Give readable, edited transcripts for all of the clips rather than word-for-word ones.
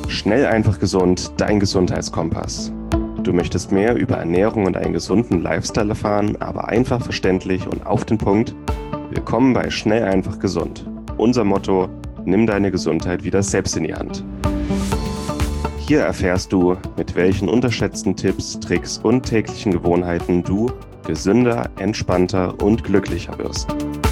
Schnell, einfach gesund, dein Gesundheitskompass. Du möchtest mehr über Ernährung und einen gesunden Lifestyle erfahren, aber einfach verständlich und auf den Punkt? Willkommen bei Schnell, einfach gesund. Unser Motto: Nimm deine Gesundheit wieder selbst in die Hand. Hier erfährst du, mit welchen unterschätzten Tipps, Tricks und täglichen Gewohnheiten du gesünder, entspannter und glücklicher wirst.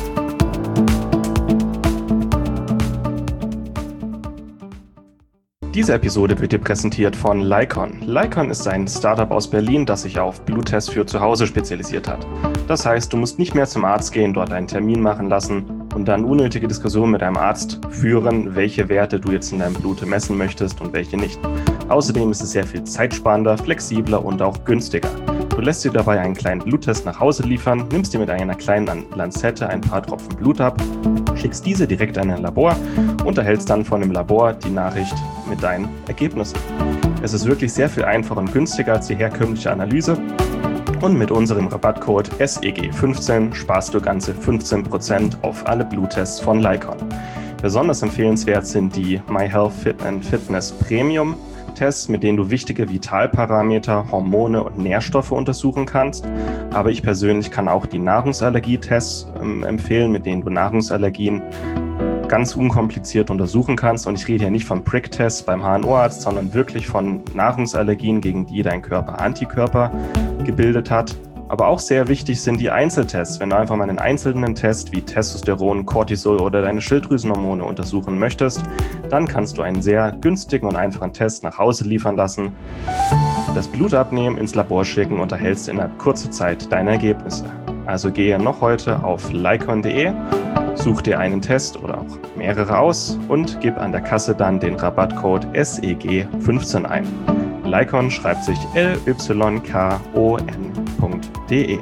Diese Episode wird dir präsentiert von Lykon. Lykon ist ein Startup aus Berlin, das sich auf Bluttests für zu Hause spezialisiert hat. Das heißt, du musst nicht mehr zum Arzt gehen, dort einen Termin machen lassen und dann unnötige Diskussionen mit deinem Arzt führen, welche Werte du jetzt in deinem Blut messen möchtest und welche nicht. Außerdem ist es sehr viel zeitsparender, flexibler und auch günstiger. Du lässt dir dabei einen kleinen Bluttest nach Hause liefern, nimmst dir mit einer kleinen Lanzette ein paar Tropfen Blut ab, schickst diese direkt an ein Labor und erhältst dann von dem Labor die Nachricht mit deinen Ergebnissen. Es ist wirklich sehr viel einfacher und günstiger als die herkömmliche Analyse. Und mit unserem Rabattcode SEG15 sparst du ganze 15% auf alle Bluttests von Lykon. Besonders empfehlenswert sind die MyHealth Fit & Fitness Premium Tests, mit denen du wichtige Vitalparameter, Hormone und Nährstoffe untersuchen kannst. Aber ich persönlich kann auch die Nahrungsallergietests empfehlen, mit denen du Nahrungsallergien ganz unkompliziert untersuchen kannst. Und ich rede hier nicht von Prick-Tests beim HNO-Arzt, sondern wirklich von Nahrungsallergien, gegen die dein Körper Antikörper gebildet hat. Aber auch sehr wichtig sind die Einzeltests. Wenn du einfach mal einen einzelnen Test wie Testosteron, Cortisol oder deine Schilddrüsenhormone untersuchen möchtest, dann kannst du einen sehr günstigen und einfachen Test nach Hause liefern lassen, das Blut abnehmen, ins Labor schicken und erhältst innerhalb kurzer Zeit deine Ergebnisse. Also gehe noch heute auf lykon.de, such dir einen Test oder auch mehrere aus und gib an der Kasse dann den Rabattcode SEG15 ein. Lykon schreibt sich LYKON.de.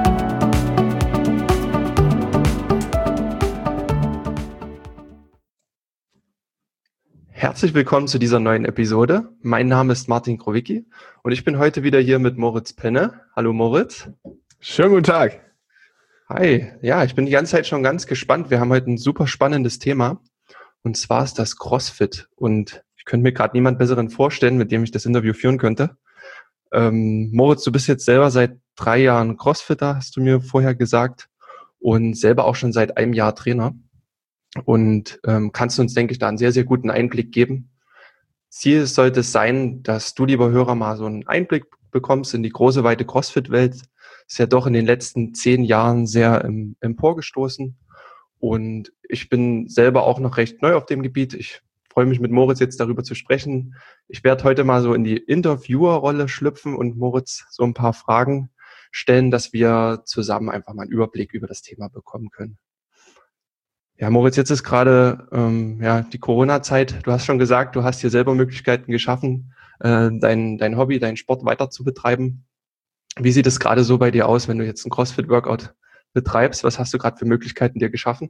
Herzlich willkommen zu dieser neuen Episode. Mein Name ist Martin Krowicki und ich bin heute wieder hier mit Moritz Penne. Hallo Moritz. Schönen guten Tag. Hi. Ja, ich bin die ganze Zeit schon ganz gespannt. Wir haben heute ein super spannendes Thema und zwar ist das CrossFit und ich könnte mir gerade niemand Besseren vorstellen, mit dem ich das Interview führen könnte. Moritz, du bist jetzt selber seit 3 Jahren Crossfitter, hast du mir vorher gesagt, und selber auch schon seit einem Jahr Trainer. Und kannst uns, denke ich, da einen sehr, sehr guten Einblick geben. Ziel sollte es sein, dass du, lieber Hörer, mal so einen Einblick bekommst in die große, weite CrossFit-Welt. Ist ja doch in den letzten 10 Jahren sehr emporgestoßen. Und ich bin selber auch noch recht neu auf dem Gebiet. Ich freue mich, mit Moritz jetzt darüber zu sprechen. Ich werde heute mal so in die Interviewerrolle schlüpfen und Moritz so ein paar Fragen stellen, dass wir zusammen einfach mal einen Überblick über das Thema bekommen können. Ja, Moritz, jetzt ist gerade die Corona-Zeit. Du hast schon gesagt, du hast hier selber Möglichkeiten geschaffen, dein Hobby, deinen Sport weiter zu betreiben. Wie sieht es gerade so bei dir aus, wenn du jetzt einen CrossFit-Workout betreibst? Was hast du gerade für Möglichkeiten dir geschaffen?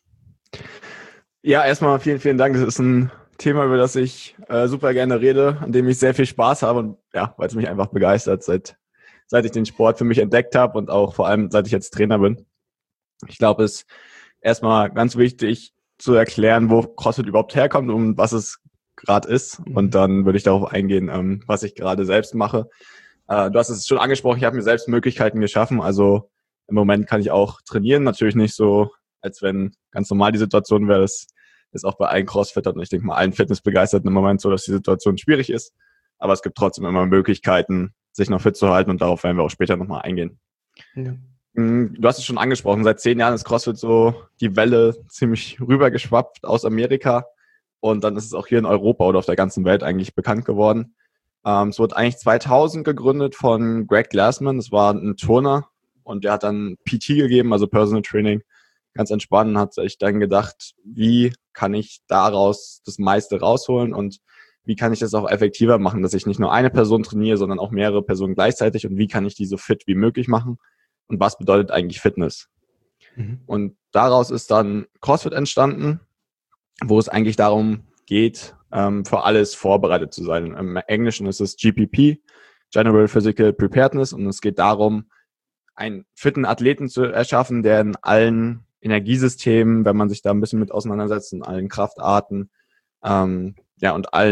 Ja, erstmal vielen, vielen Dank. Das ist ein Thema, über das ich super gerne rede, an dem ich sehr viel Spaß habe und ja, weil es mich einfach begeistert, seit ich den Sport für mich entdeckt habe und auch vor allem, seit ich jetzt Trainer bin. Ich glaube, es ist erstmal ganz wichtig zu erklären, wo CrossFit überhaupt herkommt und was es gerade ist. Und dann würde ich darauf eingehen, was ich gerade selbst mache. Du hast es schon angesprochen, ich habe mir selbst Möglichkeiten geschaffen. Also im Moment kann ich auch trainieren. Natürlich nicht so, als wenn ganz normal die Situation wäre. Das ist auch bei allen Crossfittern und ich denke mal allen Fitnessbegeisterten im Moment so, dass die Situation schwierig ist. Aber es gibt trotzdem immer Möglichkeiten, sich noch fit zu halten und darauf werden wir auch später nochmal eingehen. Ja. Du hast es schon angesprochen, seit 10 Jahren ist CrossFit so die Welle ziemlich rübergeschwappt aus Amerika und dann ist es auch hier in Europa oder auf der ganzen Welt eigentlich bekannt geworden. Es wurde eigentlich 2000 gegründet von Greg Glassman, das war ein Turner und der hat dann PT gegeben, also Personal Training, ganz entspannt, hat sich dann gedacht, wie kann ich daraus das meiste rausholen und wie kann ich das auch effektiver machen, dass ich nicht nur eine Person trainiere, sondern auch mehrere Personen gleichzeitig und wie kann ich die so fit wie möglich machen und was bedeutet eigentlich Fitness. Und daraus ist dann CrossFit entstanden, wo es eigentlich darum geht, für alles vorbereitet zu sein. Im Englischen ist es GPP, General Physical Preparedness, und es geht darum, einen fitten Athleten zu erschaffen, der in allen Energiesystemen, wenn man sich da ein bisschen mit auseinandersetzt, in allen Kraftarten, und allen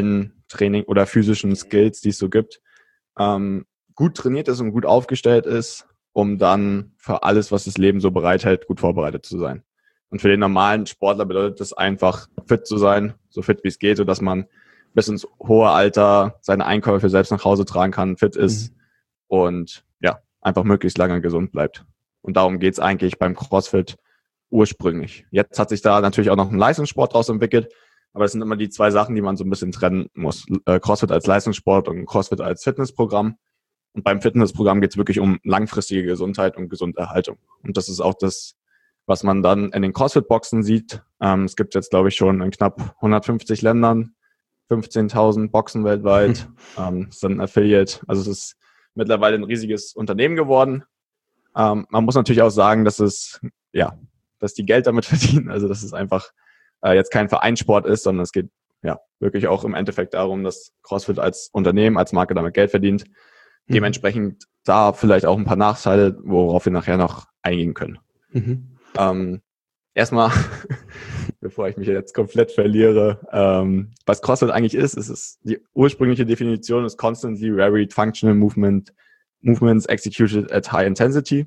Training oder physischen Skills, die es so gibt, gut trainiert ist und gut aufgestellt ist, um dann für alles, was das Leben so bereithält, gut vorbereitet zu sein. Und für den normalen Sportler bedeutet das einfach, fit zu sein, so fit wie es geht, sodass man bis ins hohe Alter seine Einkäufe selbst nach Hause tragen kann, fit ist und ja, einfach möglichst lange gesund bleibt. Und darum geht's eigentlich beim CrossFit ursprünglich. Jetzt hat sich da natürlich auch noch ein Leistungssport draus entwickelt, aber das sind immer die zwei Sachen, die man so ein bisschen trennen muss. CrossFit als Leistungssport und CrossFit als Fitnessprogramm. Und beim Fitnessprogramm geht's wirklich um langfristige Gesundheit und Gesunderhaltung. Und das ist auch das, was man dann in den CrossFit-Boxen sieht. Es gibt jetzt, glaube ich, schon in knapp 150 Ländern 15.000 Boxen weltweit. Ist dann ein Affiliate. Also es ist mittlerweile ein riesiges Unternehmen geworden. Man muss natürlich auch sagen, dass die Geld damit verdienen. Also dass es einfach jetzt kein Vereinssport ist, sondern es geht ja wirklich auch im Endeffekt darum, dass CrossFit als Unternehmen, als Marke damit Geld verdient. Dementsprechend da vielleicht auch ein paar Nachteile, worauf wir nachher noch eingehen können. Erstmal, bevor ich mich jetzt komplett verliere, was CrossFit eigentlich ist es die ursprüngliche Definition ist Constantly Varied Functional Movements Executed at High Intensity.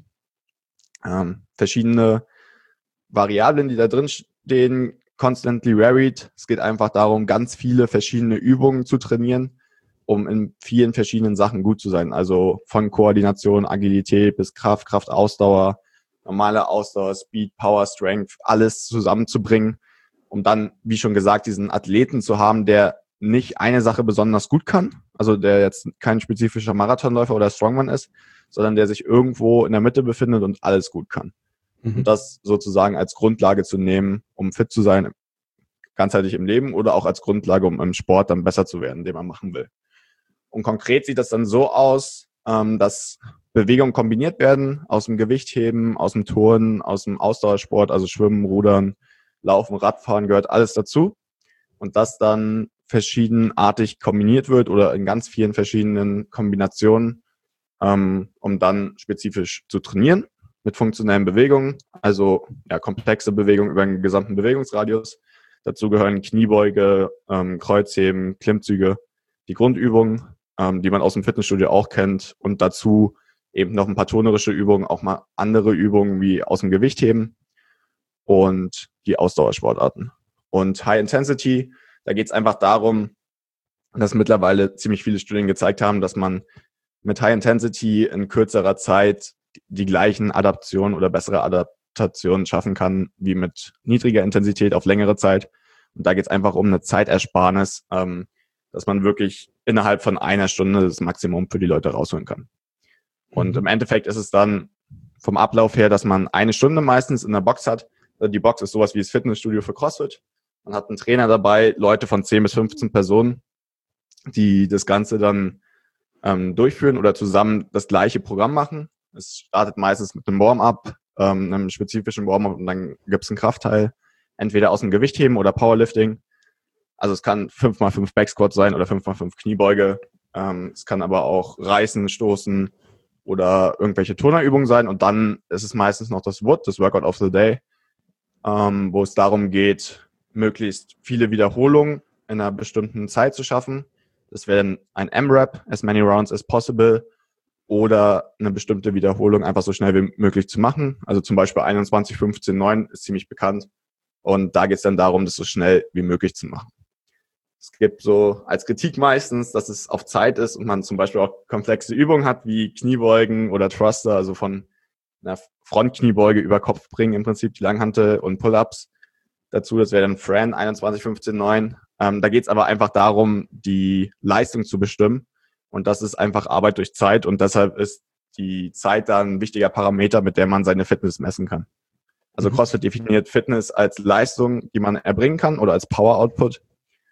Verschiedene Variablen, die da drin stehen, constantly varied. Es geht einfach darum, ganz viele verschiedene Übungen zu trainieren, um in vielen verschiedenen Sachen gut zu sein. Also von Koordination, Agilität bis Kraft, Ausdauer, normale Ausdauer, Speed, Power, Strength, alles zusammenzubringen, um dann, wie schon gesagt, diesen Athleten zu haben, der nicht eine Sache besonders gut kann, also der jetzt kein spezifischer Marathonläufer oder Strongman ist, sondern der sich irgendwo in der Mitte befindet und alles gut kann. Und das sozusagen als Grundlage zu nehmen, um fit zu sein, ganzheitlich im Leben oder auch als Grundlage, um im Sport dann besser zu werden, den man machen will. Und konkret sieht das dann so aus, dass Bewegungen kombiniert werden aus dem Gewichtheben, aus dem Turnen, aus dem Ausdauersport, also Schwimmen, Rudern, Laufen, Radfahren gehört alles dazu. Und das dann verschiedenartig kombiniert wird oder in ganz vielen verschiedenen Kombinationen, um dann spezifisch zu trainieren mit funktionellen Bewegungen, also ja, komplexe Bewegungen über den gesamten Bewegungsradius. Dazu gehören Kniebeuge, Kreuzheben, Klimmzüge, die Grundübungen, die man aus dem Fitnessstudio auch kennt und dazu eben noch ein paar turnerische Übungen, auch mal andere Übungen wie aus dem Gewichtheben und die Ausdauersportarten. Und High Intensity, da geht es einfach darum, dass mittlerweile ziemlich viele Studien gezeigt haben, dass man mit High Intensity in kürzerer Zeit die gleichen Adaptionen oder bessere Adaptationen schaffen kann, wie mit niedriger Intensität auf längere Zeit. Und da geht es einfach um eine Zeitersparnis, dass man wirklich innerhalb von einer Stunde das Maximum für die Leute rausholen kann. Und im Endeffekt ist es dann vom Ablauf her, dass man eine Stunde meistens in der Box hat. Die Box ist sowas wie das Fitnessstudio für CrossFit. Man hat einen Trainer dabei, Leute von 10 bis 15 Personen, die das Ganze dann durchführen oder zusammen das gleiche Programm machen. Es startet meistens mit einem Warm-up, einem spezifischen Warm-up und dann gibt es einen Kraftteil, entweder aus dem Gewichtheben oder Powerlifting. Also es kann 5x5 Backsquat sein oder 5x5 Kniebeuge. Es kann aber auch Reißen, Stoßen oder irgendwelche Turnerübungen sein. Und dann ist es meistens noch das WOD, das Workout of the Day, wo es darum geht, möglichst viele Wiederholungen in einer bestimmten Zeit zu schaffen. Das wäre dann ein M-Rap, as many rounds as possible, oder eine bestimmte Wiederholung einfach so schnell wie möglich zu machen. Also zum Beispiel 21, 15, 9 ist ziemlich bekannt. Und da geht es dann darum, das so schnell wie möglich zu machen. Es gibt so als Kritik meistens, dass es auf Zeit ist und man zum Beispiel auch komplexe Übungen hat, wie Kniebeugen oder Thruster, also von einer Frontkniebeuge über Kopf bringen, im Prinzip die Langhantel und Pull-ups dazu. Das wäre dann Fran 21, 15, 9. Da geht es aber einfach darum, die Leistung zu bestimmen. Und das ist einfach Arbeit durch Zeit. Und deshalb ist die Zeit dann ein wichtiger Parameter, mit der man seine Fitness messen kann. Also CrossFit definiert Fitness als Leistung, die man erbringen kann oder als Power-Output.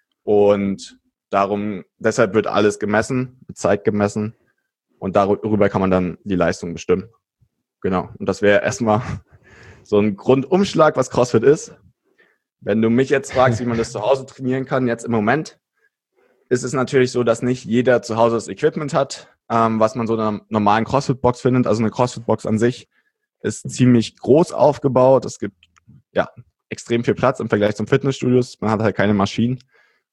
Und deshalb wird alles gemessen, mit Zeit gemessen. Und darüber kann man dann die Leistung bestimmen. Genau. Und das wäre erstmal so ein Grundumschlag, was CrossFit ist. Wenn du mich jetzt fragst, wie man das zu Hause trainieren kann, jetzt im Moment, ist es natürlich so, dass nicht jeder zu Hause das Equipment hat, was man so in einer normalen CrossFit-Box findet. Also eine CrossFit-Box an sich ist ziemlich groß aufgebaut. Es gibt ja extrem viel Platz im Vergleich zum Fitnessstudios. Man hat halt keine Maschinen.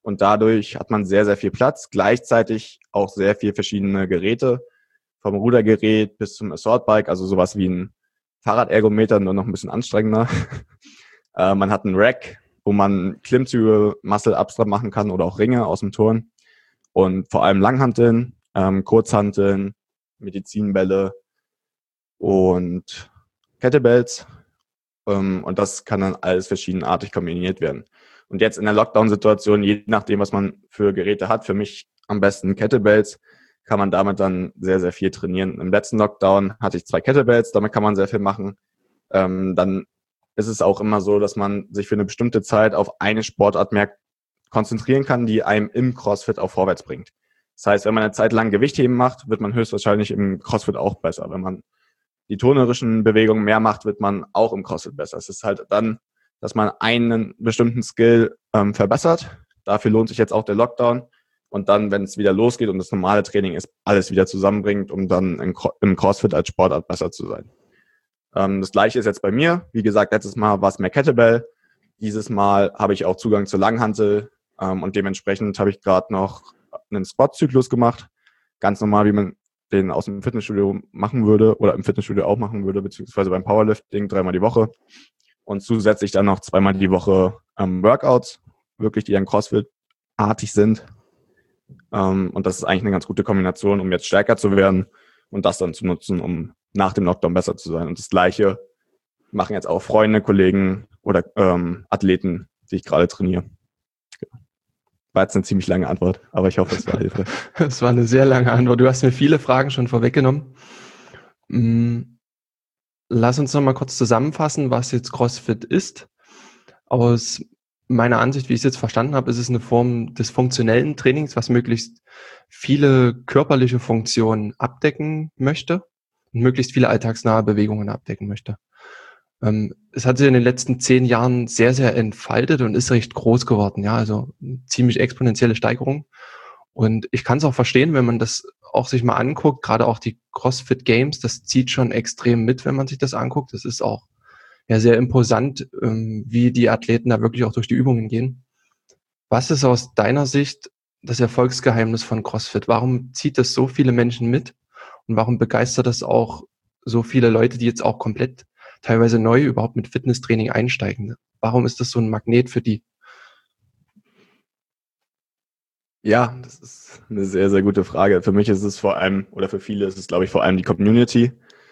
Und dadurch hat man sehr, sehr viel Platz. Gleichzeitig auch sehr viel verschiedene Geräte. Vom Rudergerät bis zum Assault-Bike, also sowas wie ein Fahrradergometer, nur noch ein bisschen anstrengender. Man hat einen Rack, wo man Klimmzüge, Muscle-Ups dran machen kann oder auch Ringe aus dem Turn. Und vor allem Langhanteln, Kurzhanteln, Medizinbälle und Kettlebells. Und das kann dann alles verschiedenartig kombiniert werden. Und jetzt in der Lockdown-Situation, je nachdem, was man für Geräte hat, für mich am besten Kettlebells, kann man damit dann sehr, sehr viel trainieren. Im letzten Lockdown hatte ich 2 Kettlebells, damit kann man sehr viel machen. Dann ist es auch immer so, dass man sich für eine bestimmte Zeit auf eine Sportart mehr konzentrieren kann, die einem im CrossFit auch vorwärts bringt. Das heißt, wenn man eine Zeit lang Gewichtheben macht, wird man höchstwahrscheinlich im CrossFit auch besser. Wenn man die turnerischen Bewegungen mehr macht, wird man auch im CrossFit besser. Es ist halt dann, dass man einen bestimmten Skill verbessert. Dafür lohnt sich jetzt auch der Lockdown. Und dann, wenn es wieder losgeht und das normale Training ist, alles wieder zusammenbringt, um dann im CrossFit als Sportart besser zu sein. Das Gleiche ist jetzt bei mir. Wie gesagt, letztes Mal war es mehr Kettlebell. Dieses Mal habe ich auch Zugang zur Langhantel und dementsprechend habe ich gerade noch einen Squat-Zyklus gemacht. Ganz normal, wie man den aus dem Fitnessstudio machen würde oder im Fitnessstudio auch machen würde, beziehungsweise beim Powerlifting 3-mal die Woche. Und zusätzlich dann noch 2-mal die Woche Workouts, wirklich, die dann CrossFit-artig sind. Und das ist eigentlich eine ganz gute Kombination, um jetzt stärker zu werden und das dann zu nutzen, um nach dem Lockdown besser zu sein. Und das Gleiche machen jetzt auch Freunde, Kollegen oder Athleten, die ich gerade trainiere. War jetzt eine ziemlich lange Antwort, aber ich hoffe, es war hilfreich. Das war eine sehr lange Antwort. Du hast mir viele Fragen schon vorweggenommen. Lass uns noch mal kurz zusammenfassen, was jetzt CrossFit ist. Aus meiner Ansicht, wie ich es jetzt verstanden habe, ist es eine Form des funktionellen Trainings, was möglichst viele körperliche Funktionen abdecken möchte und möglichst viele alltagsnahe Bewegungen abdecken möchte. Es hat sich in den letzten 10 Jahren sehr, sehr entfaltet und ist recht groß geworden. Ja, also ziemlich exponentielle Steigerung. Und ich kann es auch verstehen, wenn man das auch sich mal anguckt, gerade auch die CrossFit Games, das zieht schon extrem mit, wenn man sich das anguckt. Das ist auch ja sehr imposant, wie die Athleten da wirklich auch durch die Übungen gehen. Was ist aus deiner Sicht das Erfolgsgeheimnis von CrossFit? Warum zieht das so viele Menschen mit? Und warum begeistert das auch so viele Leute, die jetzt auch komplett teilweise neu überhaupt mit Fitnesstraining einsteigen? Warum ist das so ein Magnet für die? Ja, das ist eine sehr, sehr gute Frage. Für mich ist es vor allem, oder für viele ist es, glaube ich, vor allem die Community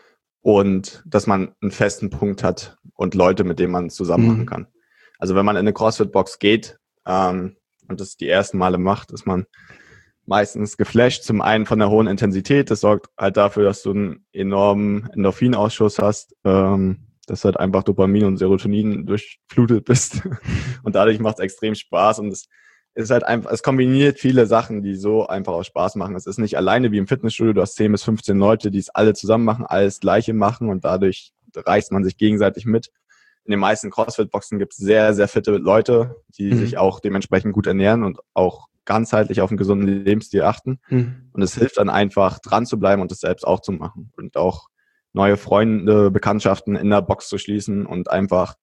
und dass man einen festen Punkt hat und Leute, mit denen man es zusammen machen kann. Also wenn man in eine CrossFit-Box geht und das die ersten Male macht, ist man meistens geflasht. Zum einen von der hohen Intensität. Das sorgt halt dafür, dass du einen enormen Endorphinausschuss hast, dass halt einfach Dopamin und Serotonin durchflutet bist. Und dadurch macht es extrem Spaß und es ist halt einfach, es kombiniert viele Sachen, die so einfach auch Spaß machen. Es ist nicht alleine wie im Fitnessstudio, du hast 10 bis 15 Leute, die es alle zusammen machen, alles Gleiche machen und dadurch reißt man sich gegenseitig mit. In den meisten CrossFit-Boxen gibt es sehr, sehr fitte Leute, die sich auch dementsprechend gut ernähren und auch ganzheitlich auf einen gesunden Lebensstil achten. Und es hilft dann einfach, dran zu bleiben und das selbst auch zu machen und auch neue Freunde, Bekanntschaften in der Box zu schließen und einfach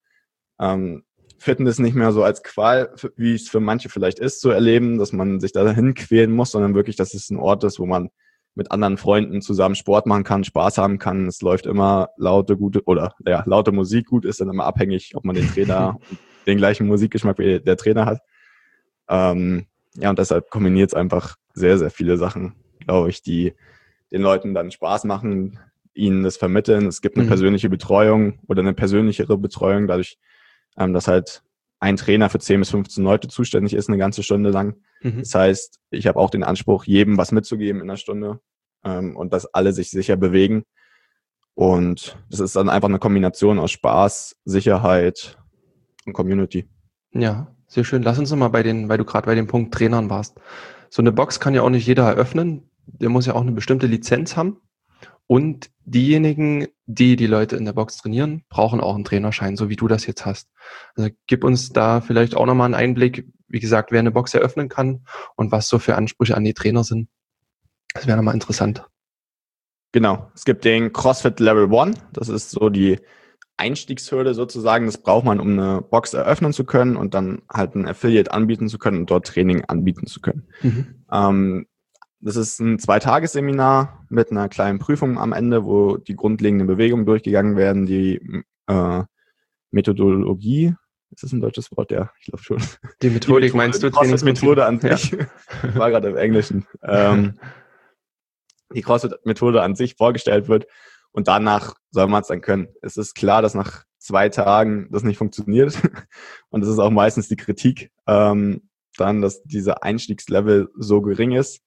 Fitness nicht mehr so als Qual, wie es für manche vielleicht ist, zu erleben, dass man sich dahin quälen muss, sondern wirklich, dass es ein Ort ist, wo man mit anderen Freunden zusammen Sport machen kann, Spaß haben kann. Es läuft immer laute Musik. Gut ist dann immer abhängig, ob man den Trainer den gleichen Musikgeschmack wie der Trainer hat. Und deshalb kombiniert es einfach sehr, sehr viele Sachen, glaube ich, die den Leuten dann Spaß machen, ihnen das vermitteln. Es gibt eine persönliche Betreuung oder eine persönlichere Betreuung, dadurch, dass halt ein Trainer für 10 bis 15 Leute zuständig ist, eine ganze Stunde lang. Das heißt, ich habe auch den Anspruch, jedem was mitzugeben in einer Stunde und dass alle sich sicher bewegen. Und das ist dann einfach eine Kombination aus Spaß, Sicherheit und Community. Ja, sehr schön. Lass uns nochmal weil du gerade bei dem Punkt Trainern warst. So eine Box kann ja auch nicht jeder eröffnen. Der muss ja auch eine bestimmte Lizenz haben. Und diejenigen, die Leute in der Box trainieren, brauchen auch einen Trainerschein, so wie du das jetzt hast. Also gib uns da vielleicht auch nochmal einen Einblick, wie gesagt, wer eine Box eröffnen kann und was so für Ansprüche an die Trainer sind. Das wäre nochmal interessant. Genau. Es gibt den CrossFit Level 1. Das ist so die Einstiegshürde sozusagen. Das braucht man, um eine Box eröffnen zu können und dann halt ein Affiliate anbieten zu können und dort Training anbieten zu können. Das ist ein 2-Tages-Seminar mit einer kleinen Prüfung am Ende, wo die grundlegenden Bewegungen durchgegangen werden, die Methodologie. Ist das ein deutsches Wort? Ja, ich glaube schon. Die Methodik meinst du? Die CrossFit-Methode an sich. Ich war gerade im Englischen. Die CrossFit-Methode an sich vorgestellt wird und danach soll man es dann können. Es ist klar, dass nach 2 Tagen das nicht funktioniert und das ist auch meistens die Kritik, dann, dass dieser Einstiegslevel so gering ist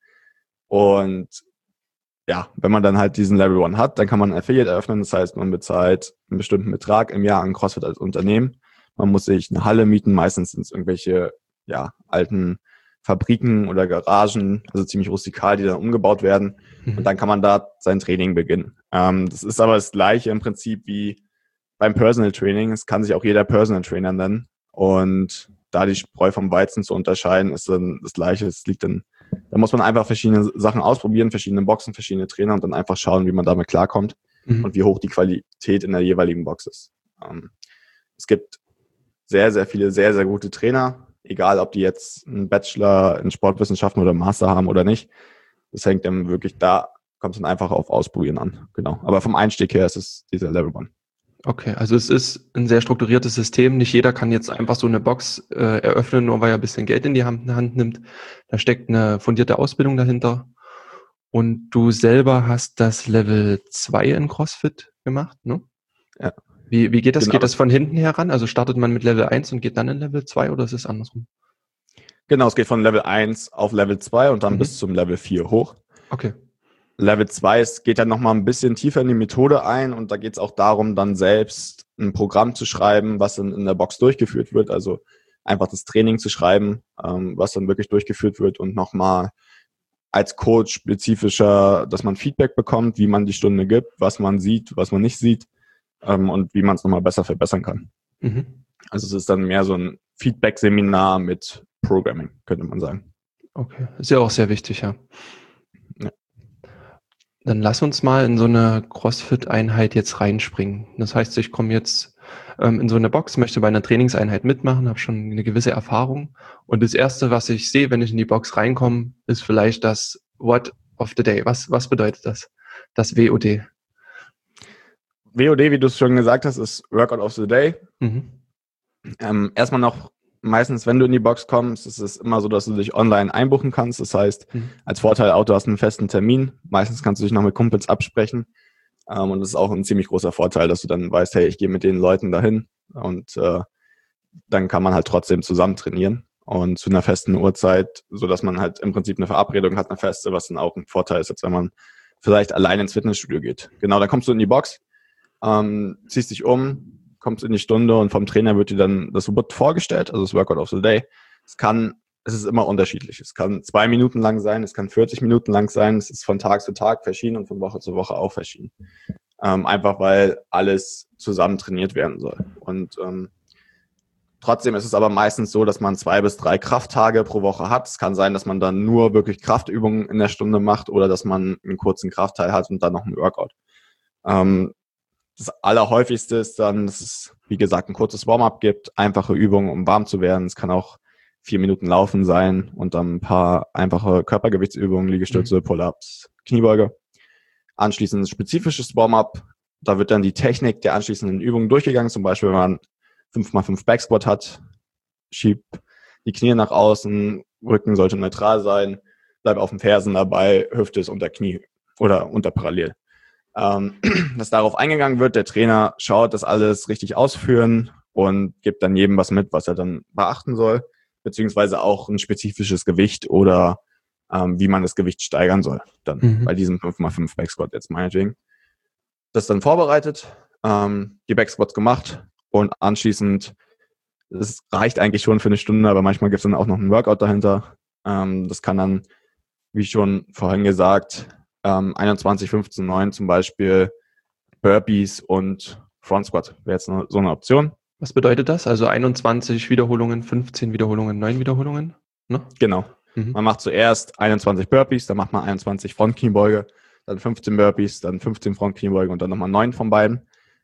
und ja, wenn man dann halt diesen Level 1 hat, dann kann man ein Affiliate eröffnen, das heißt, man bezahlt einen bestimmten Betrag im Jahr an CrossFit als Unternehmen. Man muss sich eine Halle mieten, meistens sind es irgendwelche alten Fabriken oder Garagen, also ziemlich rustikal, die dann umgebaut werden. Und dann kann man da sein Training beginnen. Das ist aber das Gleiche im Prinzip wie beim Personal Training. Es kann sich auch jeder Personal Trainer nennen. Und da die Spreu vom Weizen zu unterscheiden, ist dann das Gleiche. Da muss man einfach verschiedene Sachen ausprobieren, verschiedene Boxen, verschiedene Trainer und dann einfach schauen, wie man damit klarkommt und wie hoch die Qualität in der jeweiligen Box ist. Es gibt sehr, sehr viele, sehr, sehr gute Trainer, egal ob die jetzt einen Bachelor in Sportwissenschaften oder Master haben oder nicht. Das hängt dann wirklich, da kommt es dann einfach auf Ausprobieren an. Genau. Aber vom Einstieg her ist es dieser Level 1. Okay, also es ist ein sehr strukturiertes System. Nicht jeder kann jetzt einfach so eine Box eröffnen, nur weil er ein bisschen Geld in die Hand nimmt. Da steckt eine fundierte Ausbildung dahinter. Und du selber hast das Level 2 in CrossFit gemacht, ne? Ja. Wie geht das? Genau. Geht das von hinten heran? Also startet man mit Level 1 und geht dann in Level 2 oder ist es andersrum? Genau, es geht von Level 1 auf Level 2 und dann bis zum Level 4 hoch. Okay. Level 2 geht dann nochmal ein bisschen tiefer in die Methode ein und da geht es auch darum, dann selbst ein Programm zu schreiben, was in der Box durchgeführt wird, also einfach das Training zu schreiben, was dann wirklich durchgeführt wird und nochmal als Coach spezifischer, dass man Feedback bekommt, wie man die Stunde gibt, was man sieht, was man nicht sieht und wie man es nochmal besser verbessern kann. Also es ist dann mehr so ein Feedback-Seminar mit Programming, könnte man sagen. Okay, ist ja auch sehr wichtig, ja. Dann lass uns mal in so eine CrossFit-Einheit jetzt reinspringen. Das heißt, ich komme jetzt in so eine Box, möchte bei einer Trainingseinheit mitmachen, habe schon eine gewisse Erfahrung. Und das Erste, was ich sehe, wenn ich in die Box reinkomme, ist vielleicht das What of the Day. Was bedeutet das? Das WOD. WOD, wie du es schon gesagt hast, ist Workout of the Day. Erstmal noch, meistens, wenn du in die Box kommst, ist es immer so, dass du dich online einbuchen kannst. Das heißt, als Vorteil auch, du hast einen festen Termin. Meistens kannst du dich noch mit Kumpels absprechen. Und das ist auch ein ziemlich großer Vorteil, dass du dann weißt, hey, ich gehe mit den Leuten dahin. Und dann kann man halt trotzdem zusammen trainieren. Und zu einer festen Uhrzeit, so dass man halt im Prinzip eine Verabredung hat, eine feste, was dann auch ein Vorteil ist, als wenn man vielleicht allein ins Fitnessstudio geht. Genau, dann kommst du in die Box, ziehst dich um, kommst in die Stunde und vom Trainer wird dir dann das Wort vorgestellt, also das Workout of the Day. Es ist immer unterschiedlich. Es kann 2 Minuten lang sein, es kann 40 Minuten lang sein, es ist von Tag zu Tag verschieden und von Woche zu Woche auch verschieden. Einfach weil alles zusammen trainiert werden soll. Und trotzdem ist es aber meistens so, dass man 2 bis 3 Krafttage pro Woche hat. Es kann sein, dass man dann nur wirklich Kraftübungen in der Stunde macht oder dass man einen kurzen Kraftteil hat und dann noch ein Workout. Das Allerhäufigste ist dann, dass es, wie gesagt, ein kurzes Warm-up gibt, einfache Übungen, um warm zu werden. Es kann auch 4 Minuten Laufen sein und dann ein paar einfache Körpergewichtsübungen, Liegestütze, Pull-ups, Kniebeuge. Anschließend ein spezifisches Warm-up. Da wird dann die Technik der anschließenden Übungen durchgegangen. Zum Beispiel, wenn man 5x5 Backsquat hat, schiebt die Knie nach außen, Rücken sollte neutral sein, bleib auf den Fersen dabei, Hüfte ist unter Knie oder unter parallel. Dass darauf eingegangen wird, der Trainer schaut, dass alles richtig ausführen und gibt dann jedem was mit, was er dann beachten soll, beziehungsweise auch ein spezifisches Gewicht oder wie man das Gewicht steigern soll, dann bei diesem 5x5 Backsquat jetzt meinetwegen. Das dann vorbereitet, die Backsquats gemacht und anschließend, das reicht eigentlich schon für eine Stunde, aber manchmal gibt es dann auch noch ein Workout dahinter. Das kann dann, wie schon vorhin gesagt, 21, 15, 9 zum Beispiel Burpees und Front Squat wäre jetzt so eine Option. Was bedeutet das? Also 21 Wiederholungen, 15 Wiederholungen, 9 Wiederholungen? Ne? Genau. Man macht zuerst 21 Burpees, dann macht man 21 Frontkniebeuge, dann 15 Burpees, dann 15 Frontkniebeuge und dann nochmal 9 von beiden.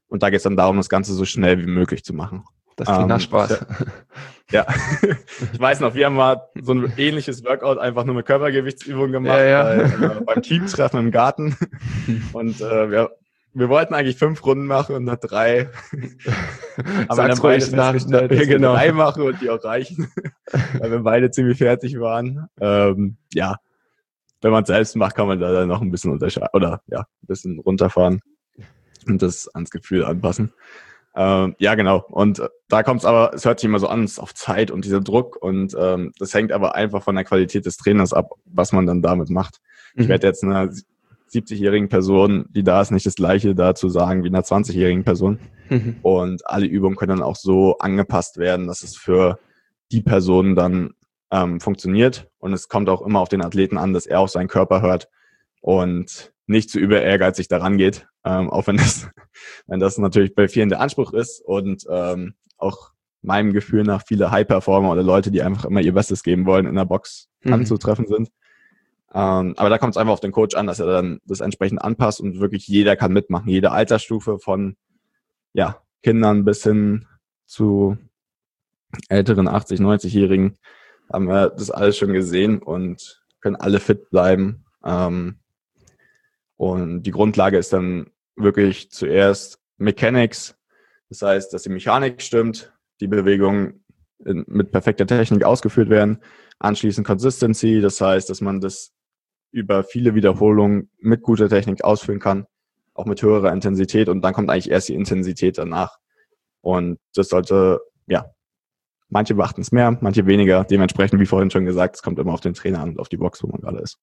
Und da geht es dann darum, das Ganze so schnell wie möglich zu machen. Das klingt nach Spaß. Ja, ich weiß noch, wir haben mal so ein ähnliches Workout einfach nur mit Körpergewichtsübungen gemacht beim Teamtreffen im Garten. Und wir wollten eigentlich 5 Runden machen und nach 3. Aber Sag's dann beide ruhig nach. festgestellt, dass wir 3 machen und die auch reichen, weil wir beide ziemlich fertig waren. Ja, wenn man es selbst macht, kann man da dann noch ein bisschen unterscheiden oder ein bisschen runterfahren und das ans Gefühl anpassen. Ja, genau. Und da kommt es aber, es hört sich immer so an, es ist auf Zeit und dieser Druck und das hängt aber einfach von der Qualität des Trainers ab, was man dann damit macht. Ich werde jetzt einer 70-jährigen Person, die da ist, nicht das Gleiche dazu sagen wie einer 20-jährigen Person. Und alle Übungen können dann auch so angepasst werden, dass es für die Person dann funktioniert. Und es kommt auch immer auf den Athleten an, dass er auf seinen Körper hört und nicht zu über ehrgeizig daran geht, auch wenn das natürlich bei vielen der Anspruch ist und auch meinem Gefühl nach viele High-Performer oder Leute, die einfach immer ihr Bestes geben wollen, in der Box anzutreffen sind. Aber da kommt es einfach auf den Coach an, dass er dann das entsprechend anpasst und wirklich jeder kann mitmachen. Jede Altersstufe von Kindern bis hin zu älteren 80-, 90-Jährigen haben wir das alles schon gesehen und können alle fit bleiben. Und die Grundlage ist dann wirklich zuerst Mechanics. Das heißt, dass die Mechanik stimmt, die Bewegungen mit perfekter Technik ausgeführt werden. Anschließend Consistency, das heißt, dass man das über viele Wiederholungen mit guter Technik ausführen kann, auch mit höherer Intensität und dann kommt eigentlich erst die Intensität danach. Und das sollte, manche beachten es mehr, manche weniger. Dementsprechend, wie vorhin schon gesagt, es kommt immer auf den Trainer an und auf die Box, wo man gerade ist.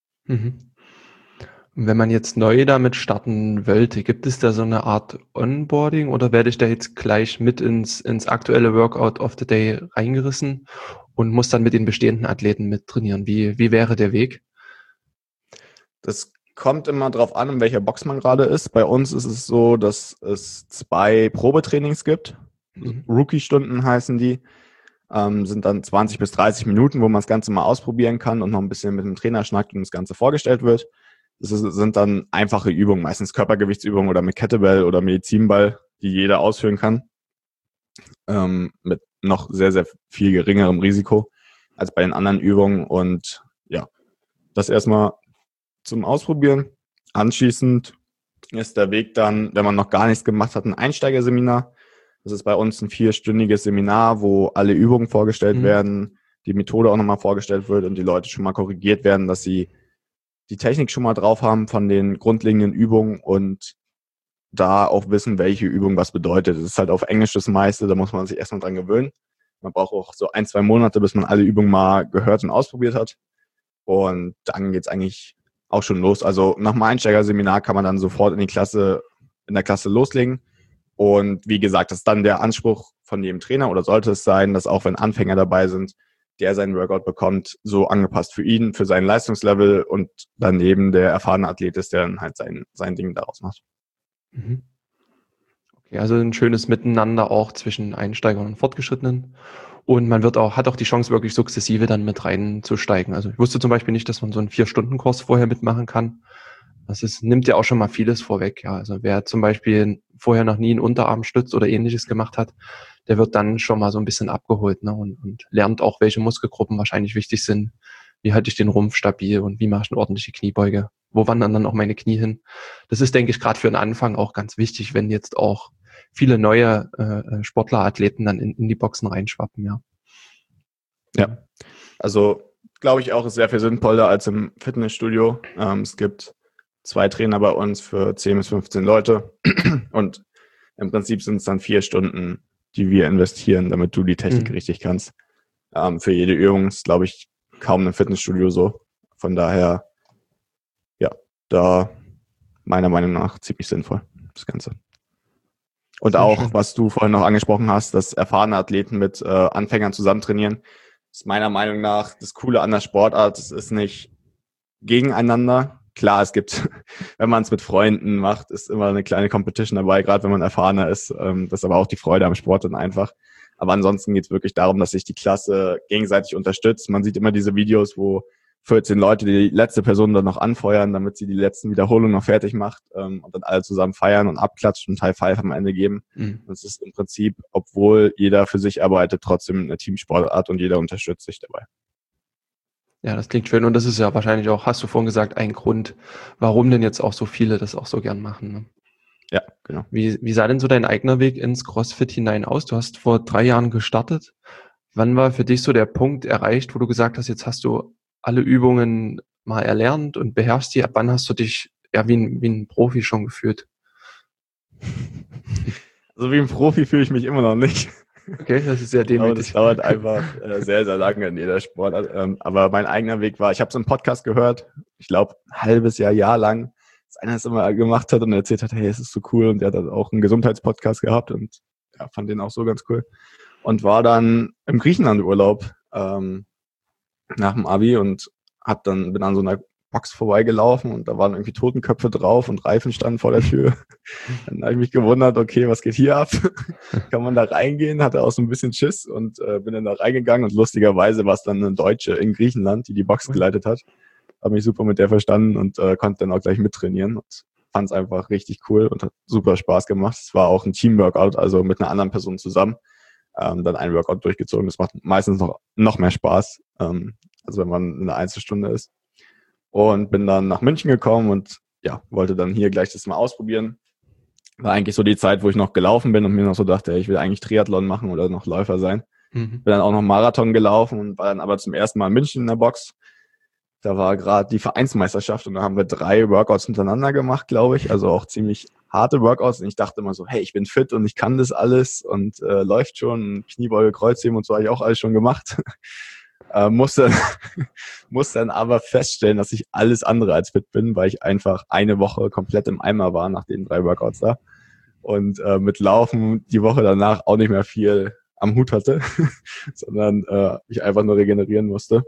Wenn man jetzt neu damit starten wollte, gibt es da so eine Art Onboarding oder werde ich da jetzt gleich mit ins aktuelle Workout of the Day reingerissen und muss dann mit den bestehenden Athleten mit trainieren? Wie wäre der Weg? Das kommt immer drauf an, in welcher Box man gerade ist. Bei uns ist es so, dass es 2 Probetrainings gibt. Rookie-Stunden heißen die. Sind dann 20 bis 30 Minuten, wo man das Ganze mal ausprobieren kann und noch ein bisschen mit dem Trainer schnackt und das Ganze vorgestellt wird. Das sind dann einfache Übungen, meistens Körpergewichtsübungen oder mit Kettlebell oder Medizinball, die jeder ausführen kann. Mit noch sehr, sehr viel geringerem Risiko als bei den anderen Übungen. Und das erstmal zum Ausprobieren. Anschließend ist der Weg dann, wenn man noch gar nichts gemacht hat, ein Einsteigerseminar. Das ist bei uns ein 4-stündiges Seminar, wo alle Übungen vorgestellt werden, die Methode auch nochmal vorgestellt wird und die Leute schon mal korrigiert werden, dass sie die Technik schon mal drauf haben von den grundlegenden Übungen und da auch wissen, welche Übung was bedeutet. Das ist halt auf Englisch das meiste, da muss man sich erstmal dran gewöhnen. Man braucht auch so 1-2 Monate, bis man alle Übungen mal gehört und ausprobiert hat. Und dann geht's eigentlich auch schon los. Also nach dem Einsteigerseminar kann man dann sofort in der Klasse loslegen. Und wie gesagt, das ist dann der Anspruch von jedem Trainer oder sollte es sein, dass auch wenn Anfänger dabei sind, der seinen Workout bekommt, so angepasst für ihn, für sein Leistungslevel und daneben der erfahrene Athlet ist, der dann halt sein Ding daraus macht. Okay, also ein schönes Miteinander auch zwischen Einsteigern und Fortgeschrittenen. Und man hat auch die Chance, wirklich sukzessive dann mit reinzusteigen. Also ich wusste zum Beispiel nicht, dass man so einen 4-Stunden-Kurs vorher mitmachen kann. Nimmt ja auch schon mal vieles vorweg. Ja. Also wer zum Beispiel vorher noch nie einen Unterarmstütz oder Ähnliches gemacht hat, der wird dann schon mal so ein bisschen abgeholt, ne? Und lernt auch, welche Muskelgruppen wahrscheinlich wichtig sind. Wie halte ich den Rumpf stabil und wie mache ich eine ordentliche Kniebeuge? Wo wandern dann auch meine Knie hin? Das ist, denke ich, gerade für den Anfang auch ganz wichtig, wenn jetzt auch viele neue Sportler, Athleten dann in die Boxen reinschwappen, ja. Ja, also glaube ich auch, ist sehr viel sinnvoller als im Fitnessstudio. Es gibt 2 Trainer bei uns für 10 bis 15 Leute und im Prinzip sind es dann 4 Stunden, die wir investieren, damit du die Technik richtig kannst. Für jede Übung ist, glaube ich, kaum ein Fitnessstudio so. Von daher, da meiner Meinung nach ziemlich sinnvoll, das Ganze. Und sehr auch, schön. Was du vorhin noch angesprochen hast, dass erfahrene Athleten mit Anfängern zusammen trainieren, ist meiner Meinung nach das Coole an der Sportart. Es ist nicht gegeneinander. Klar, es gibt, wenn man es mit Freunden macht, ist immer eine kleine Competition dabei, gerade wenn man erfahrener ist. Das ist aber auch die Freude am Sport dann einfach. Aber ansonsten geht es wirklich darum, dass sich die Klasse gegenseitig unterstützt. Man sieht immer diese Videos, wo 14 Leute, die letzte Person dann noch anfeuern, damit sie die letzten Wiederholungen noch fertig macht und dann alle zusammen feiern und abklatschen und High Five am Ende geben. Und es ist im Prinzip, obwohl jeder für sich arbeitet, trotzdem eine Teamsportart und jeder unterstützt sich dabei. Ja, das klingt schön und das ist ja wahrscheinlich auch, hast du vorhin gesagt, ein Grund, warum denn jetzt auch so viele das auch so gern machen. Ne? Ja, genau. Wie sah denn so dein eigener Weg ins CrossFit hinein aus? Du hast vor 3 Jahren gestartet. Wann war für dich so der Punkt erreicht, wo du gesagt hast, jetzt hast du alle Übungen mal erlernt und beherrschst die? Ab wann hast du dich wie ein Profi schon gefühlt? Also wie ein Profi fühle ich mich immer noch nicht. Okay, das ist sehr demütig. Das dauert einfach sehr, sehr lange in jeder Sportart. Aber mein eigener Weg war, ich habe so einen Podcast gehört, ich glaube ein halbes Jahr lang, dass einer es immer gemacht hat und erzählt hat, hey, es ist so cool. Und der hat dann auch einen Gesundheitspodcast gehabt und ja, fand den auch so ganz cool. Und war dann im Griechenland-Urlaub nach dem Abi und bin an so einer Box vorbeigelaufen und da waren irgendwie Totenköpfe drauf und Reifen standen vor der Tür. Dann habe ich mich gewundert, okay, was geht hier ab? Kann man da reingehen? Hatte auch so ein bisschen Schiss und bin dann da reingegangen und lustigerweise war es dann eine Deutsche in Griechenland, die Box geleitet hat. Habe mich super mit der verstanden und konnte dann auch gleich mittrainieren und fand es einfach richtig cool und hat super Spaß gemacht. Es war auch ein Teamworkout, also mit einer anderen Person zusammen. Dann ein Workout durchgezogen. Das macht meistens noch mehr Spaß, als wenn man in einer Einzelstunde ist. Und bin dann nach München gekommen und ja, wollte dann hier gleich das mal ausprobieren. War eigentlich so die Zeit, wo ich noch gelaufen bin und mir noch so dachte, ich will eigentlich Triathlon machen oder noch Läufer sein. Bin dann auch noch Marathon gelaufen und war dann aber zum ersten Mal in München in der Box. Da war gerade die Vereinsmeisterschaft und da haben wir 3 Workouts hintereinander gemacht, glaube ich. Also auch ziemlich harte Workouts. Und ich dachte immer so, hey, ich bin fit und ich kann das alles und läuft schon. Kniebeuge, Kreuzheben und so habe ich auch alles schon gemacht. Muss dann aber feststellen, dass ich alles andere als fit bin, weil ich einfach eine Woche komplett im Eimer war nach den 3 Workouts da. Und mit Laufen die Woche danach auch nicht mehr viel am Hut hatte, sondern ich einfach nur regenerieren musste.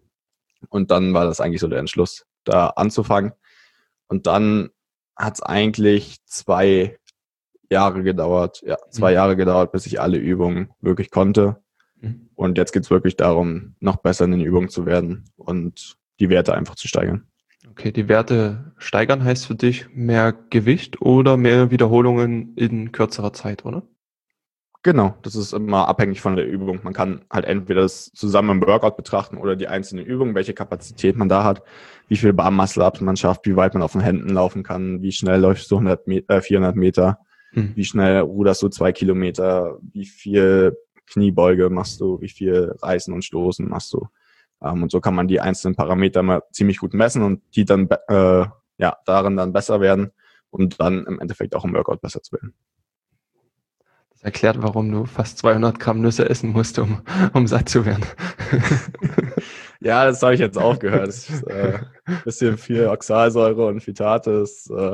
Und dann war das eigentlich so der Entschluss, da anzufangen. Und dann hat es eigentlich 2 Jahre gedauert. Ja, 2 Jahre gedauert, bis ich alle Übungen wirklich konnte. Und jetzt geht es wirklich darum, noch besser in den Übungen zu werden und die Werte einfach zu steigern. Okay, die Werte steigern heißt für dich mehr Gewicht oder mehr Wiederholungen in kürzerer Zeit, oder? Genau, das ist immer abhängig von der Übung. Man kann halt entweder das zusammen im Workout betrachten oder die einzelnen Übungen, welche Kapazität man da hat, wie viel Bar-Muscle-Ups man schafft, wie weit man auf den Händen laufen kann, wie schnell läufst du 400 Meter, wie schnell ruderst du 2 Kilometer, wie viel Kniebeuge machst du, wie viel Reißen und Stoßen machst du. Und so kann man die einzelnen Parameter mal ziemlich gut messen und die dann darin dann besser werden, um dann im Endeffekt auch im Workout besser zu werden. Das erklärt, warum du fast 200 Gramm Nüsse essen musst, um satt zu werden. Ja, das habe ich jetzt auch gehört. Das ist, bisschen viel Oxalsäure und Phytate.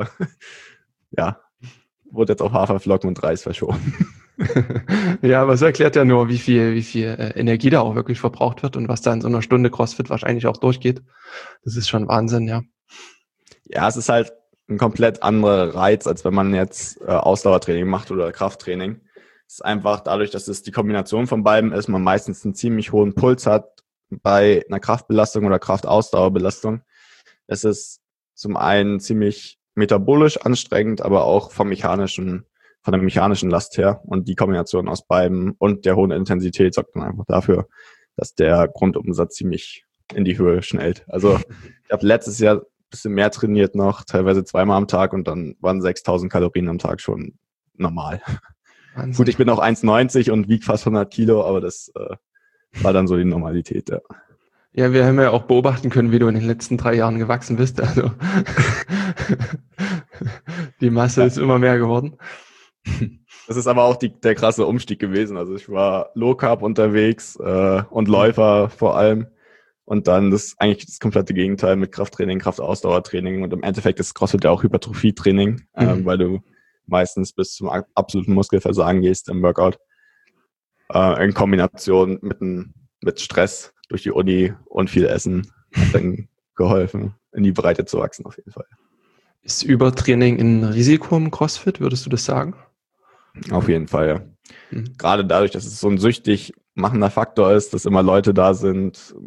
Wurde jetzt auf Haferflocken und Reis verschoben. Ja, aber es erklärt ja nur, wie viel Energie da auch wirklich verbraucht wird und was da in so einer Stunde CrossFit wahrscheinlich auch durchgeht. Das ist schon Wahnsinn, ja. Ja, es ist halt ein komplett anderer Reiz, als wenn man jetzt Ausdauertraining macht oder Krafttraining. Es ist einfach dadurch, dass es die Kombination von beiden ist, man meistens einen ziemlich hohen Puls hat bei einer Kraftbelastung oder Kraftausdauerbelastung. Es ist zum einen ziemlich metabolisch anstrengend, aber auch von der mechanischen Last her. Und die Kombination aus beiden und der hohen Intensität sorgt dann einfach dafür, dass der Grundumsatz ziemlich in die Höhe schnellt. Also ich habe letztes Jahr ein bisschen mehr trainiert noch, teilweise 2-mal am Tag und dann waren 6.000 Kalorien am Tag schon normal. Wahnsinn. Gut, ich bin auch 1,90 und wiege fast 100 Kilo, aber das war dann so die Normalität, ja. Ja, wir haben ja auch beobachten können, wie du in den letzten 3 Jahren gewachsen bist. Also die Masse ist immer mehr geworden. Das ist aber auch der krasse Umstieg gewesen. Also ich war Low Carb unterwegs und Läufer vor allem. Und dann eigentlich das komplette Gegenteil mit Krafttraining, Kraftausdauertraining und im Endeffekt ist CrossFit ja auch Hypertrophie-Training, weil du meistens bis zum absoluten Muskelversagen gehst im Workout. In Kombination mit Stress durch die Uni und viel Essen hat dann geholfen, in die Breite zu wachsen auf jeden Fall. Ist Übertraining ein Risiko im CrossFit, würdest du das sagen? Auf jeden Fall, ja. Gerade dadurch, dass es so ein süchtig machender Faktor ist, dass immer Leute da sind,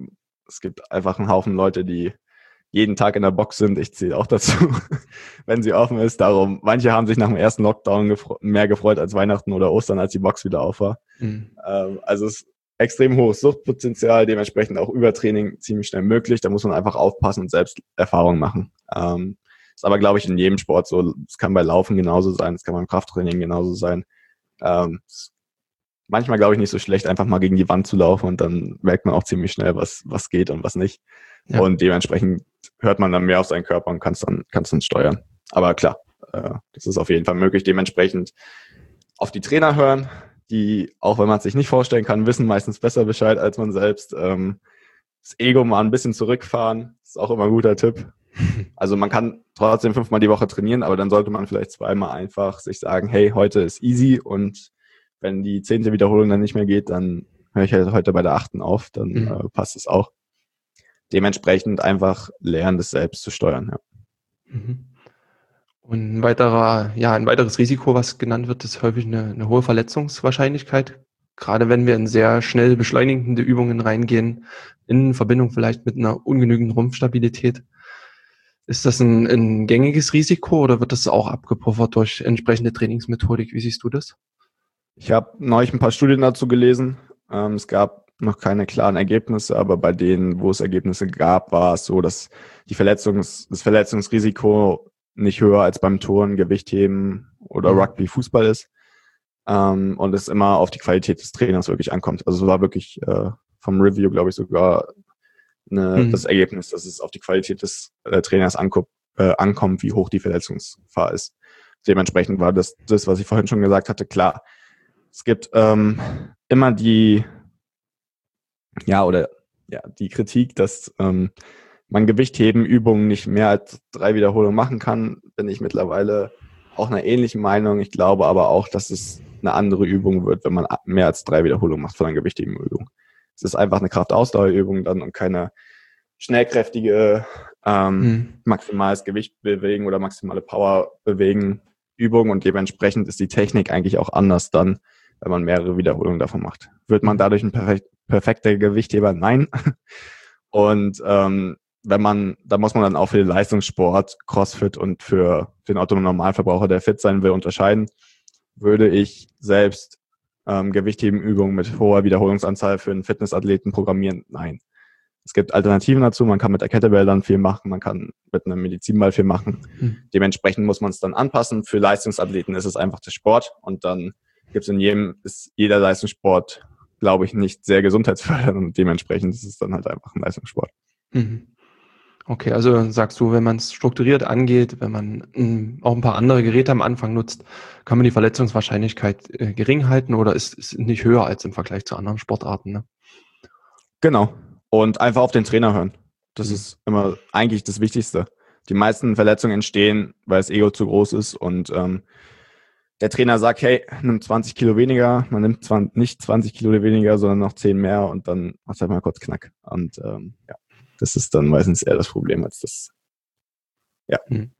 es gibt einfach einen Haufen Leute, die jeden Tag in der Box sind. Ich zähle auch dazu, wenn sie offen ist. Darum, manche haben sich nach dem ersten Lockdown mehr gefreut als Weihnachten oder Ostern, als die Box wieder auf war. Also es ist extrem hohes Suchtpotenzial, dementsprechend auch Übertraining ziemlich schnell möglich. Da muss man einfach aufpassen und selbst Erfahrungen machen. Ist aber, glaube ich, in jedem Sport so. Es kann bei Laufen genauso sein, es kann beim Krafttraining genauso sein. Manchmal, glaube ich, nicht so schlecht, einfach mal gegen die Wand zu laufen und dann merkt man auch ziemlich schnell, was geht und was nicht. Ja. Und dementsprechend hört man dann mehr auf seinen Körper und kann es dann steuern. Aber klar, das ist auf jeden Fall möglich. Dementsprechend auf die Trainer hören, die, auch wenn man es sich nicht vorstellen kann, wissen meistens besser Bescheid als man selbst. Das Ego mal ein bisschen zurückfahren, ist auch immer ein guter Tipp. Also man kann trotzdem 5-mal die Woche trainieren, aber dann sollte man vielleicht 2-mal einfach sich sagen, hey, heute ist easy und wenn die 10. Wiederholung dann nicht mehr geht, dann höre ich halt heute bei der 8. auf, dann passt es auch. Dementsprechend einfach lernen, das selbst zu steuern. Ja. Und ein weiteres Risiko, was genannt wird, ist häufig eine hohe Verletzungswahrscheinlichkeit. Gerade wenn wir in sehr schnell beschleunigende Übungen reingehen, in Verbindung vielleicht mit einer ungenügenden Rumpfstabilität. Ist das ein gängiges Risiko oder wird das auch abgepuffert durch entsprechende Trainingsmethodik? Wie siehst du das? Ich habe neulich ein paar Studien dazu gelesen. Es gab noch keine klaren Ergebnisse, aber bei denen, wo es Ergebnisse gab, war es so, dass das Verletzungsrisiko nicht höher als beim Turnen, Gewichtheben oder Rugby, Fußball ist. Und es immer auf die Qualität des Trainers wirklich ankommt. Also es war wirklich vom Review, glaube ich, sogar das Ergebnis, dass es auf die Qualität des Trainers ankommt, wie hoch die Verletzungsgefahr ist. Dementsprechend war das, was ich vorhin schon gesagt hatte, klar. Es gibt immer die Kritik, dass man Gewichtheben-Übungen nicht mehr als 3 Wiederholungen machen kann. Bin ich mittlerweile auch einer ähnlichen Meinung. Ich glaube aber auch, dass es eine andere Übung wird, wenn man mehr als 3 Wiederholungen macht von einer Gewichtheben-Übung. Es ist einfach eine Kraftausdauerübung dann und keine schnellkräftige maximales Gewicht bewegen oder maximale Power bewegen Übung und dementsprechend ist die Technik eigentlich auch anders dann, wenn man mehrere Wiederholungen davon macht. Wird man dadurch ein perfekter Gewichtheber? Nein. Und da muss man dann auch für den Leistungssport, CrossFit und für den Otto-Normalverbraucher, der fit sein will, unterscheiden. Würde ich selbst Gewichthebenübungen mit hoher Wiederholungsanzahl für einen Fitnessathleten programmieren? Nein. Es gibt Alternativen dazu. Man kann mit der Kettlebell dann viel machen. Man kann mit einem Medizinball viel machen. Dementsprechend muss man es dann anpassen. Für Leistungsathleten ist es einfach der Sport. Und dann ist jeder Leistungssport, glaube ich, nicht sehr gesundheitsfördernd. Und dementsprechend ist es dann halt einfach ein Leistungssport. Okay, also sagst du, wenn man es strukturiert angeht, wenn man auch ein paar andere Geräte am Anfang nutzt, kann man die Verletzungswahrscheinlichkeit gering halten oder ist nicht höher als im Vergleich zu anderen Sportarten? Ne? Genau. Und einfach auf den Trainer hören. Das ist immer eigentlich das Wichtigste. Die meisten Verletzungen entstehen, weil das Ego zu groß ist und der Trainer sagt, hey, nimm 20 Kilo weniger. Man nimmt zwar nicht 20 Kilo weniger, sondern noch 10 mehr und dann macht es halt mal kurz Knack. Und das ist dann meistens eher das Problem als das. Ja.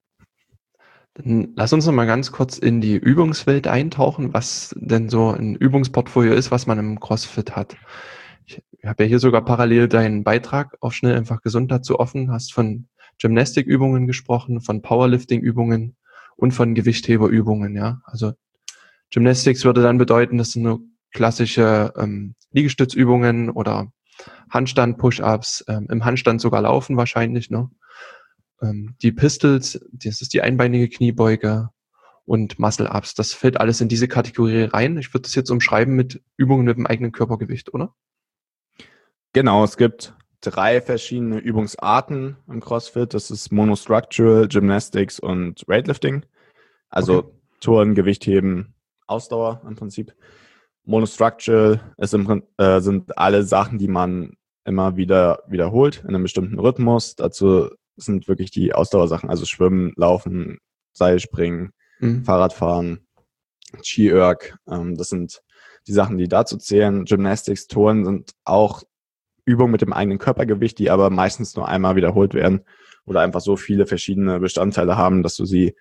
Dann lass uns noch mal ganz kurz in die Übungswelt eintauchen, was denn so ein Übungsportfolio ist, was man im CrossFit hat. Ich habe ja hier sogar parallel deinen Beitrag auf Schnell einfach gesund dazu offen. Hast von Gymnastikübungen gesprochen, von Powerlifting-Übungen und von Gewichtheberübungen. Ja, also Gymnastics würde dann bedeuten, das sind nur klassische Liegestützübungen oder Handstand, Push-Ups, im Handstand sogar Laufen wahrscheinlich, ne? Die Pistols, das ist die einbeinige Kniebeuge und Muscle-Ups, das fällt alles in diese Kategorie rein. Ich würde das jetzt umschreiben mit Übungen mit dem eigenen Körpergewicht, oder? Genau, es gibt 3 verschiedene Übungsarten im CrossFit. Das ist Monostructural, Gymnastics und Weightlifting. Also Turnen, Gewichtheben, Ausdauer im Prinzip. Monostructural sind alle Sachen, die man immer wieder wiederholt in einem bestimmten Rhythmus. Dazu sind wirklich die Ausdauersachen, also Schwimmen, Laufen, Seilspringen, Fahrradfahren, Ski-Erg. Das sind die Sachen, die dazu zählen. Gymnastics, Turnen sind auch Übungen mit dem eigenen Körpergewicht, die aber meistens nur einmal wiederholt werden oder einfach so viele verschiedene Bestandteile haben, dass du sie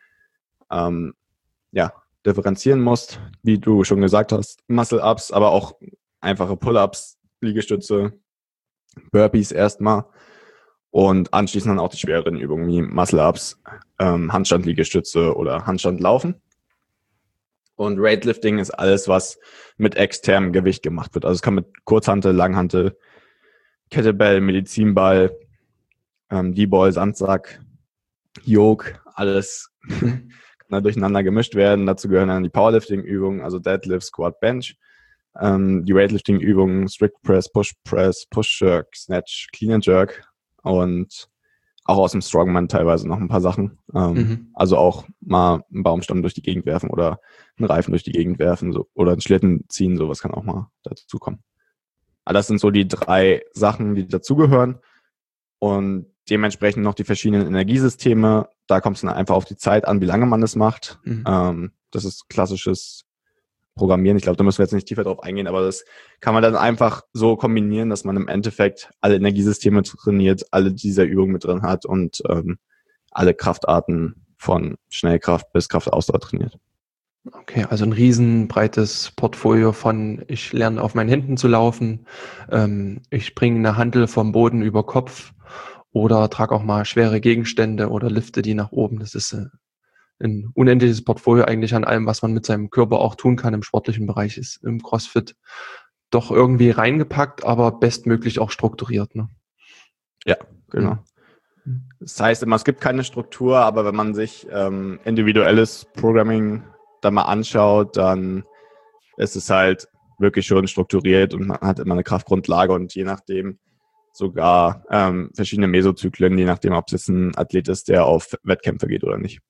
differenzieren musst, wie du schon gesagt hast. Muscle-Ups, aber auch einfache Pull-Ups, Liegestütze, Burpees erstmal und anschließend dann auch die schwereren Übungen wie Muscle-Ups, Handstand-Liegestütze oder Handstand-Laufen. Und Weightlifting ist alles, was mit externem Gewicht gemacht wird. Also es kann mit Kurzhantel, Langhantel, Kettlebell, Medizinball, D-Ball, Sandsack, Yoke, alles kann da durcheinander gemischt werden. Dazu gehören dann die Powerlifting-Übungen, also Deadlift, Squat, Bench, die Weightlifting-Übungen, Strict Press, Push Jerk, Snatch, Clean and Jerk und auch aus dem Strongman teilweise noch ein paar Sachen. Also auch mal einen Baumstamm durch die Gegend werfen oder einen Reifen durch die Gegend werfen so, oder einen Schlitten ziehen, sowas kann auch mal dazu kommen. Aber das sind so die 3 Sachen, die dazugehören. Und dementsprechend noch die verschiedenen Energiesysteme. Da kommt es dann einfach auf die Zeit an, wie lange man das macht. Das ist klassisches Programmieren. Ich glaube, da müssen wir jetzt nicht tiefer drauf eingehen, aber das kann man dann einfach so kombinieren, dass man im Endeffekt alle Energiesysteme trainiert, alle dieser Übungen mit drin hat und alle Kraftarten von Schnellkraft bis Kraftausdauer trainiert. Okay, also ein riesenbreites Portfolio von, ich lerne auf meinen Händen zu laufen, ich bringe eine Hantel vom Boden über Kopf oder trage auch mal schwere Gegenstände oder lifte die nach oben. Das ist ein unendliches Portfolio eigentlich an allem, was man mit seinem Körper auch tun kann im sportlichen Bereich, ist im CrossFit doch irgendwie reingepackt, aber bestmöglich auch strukturiert. Ne? Ja, genau. Das heißt immer, es gibt keine Struktur, aber wenn man sich individuelles Programming da mal anschaut, dann ist es halt wirklich schon strukturiert und man hat immer eine Kraftgrundlage und je nachdem sogar verschiedene Mesozyklen, je nachdem, ob es jetzt ein Athlet ist, der auf Wettkämpfe geht oder nicht.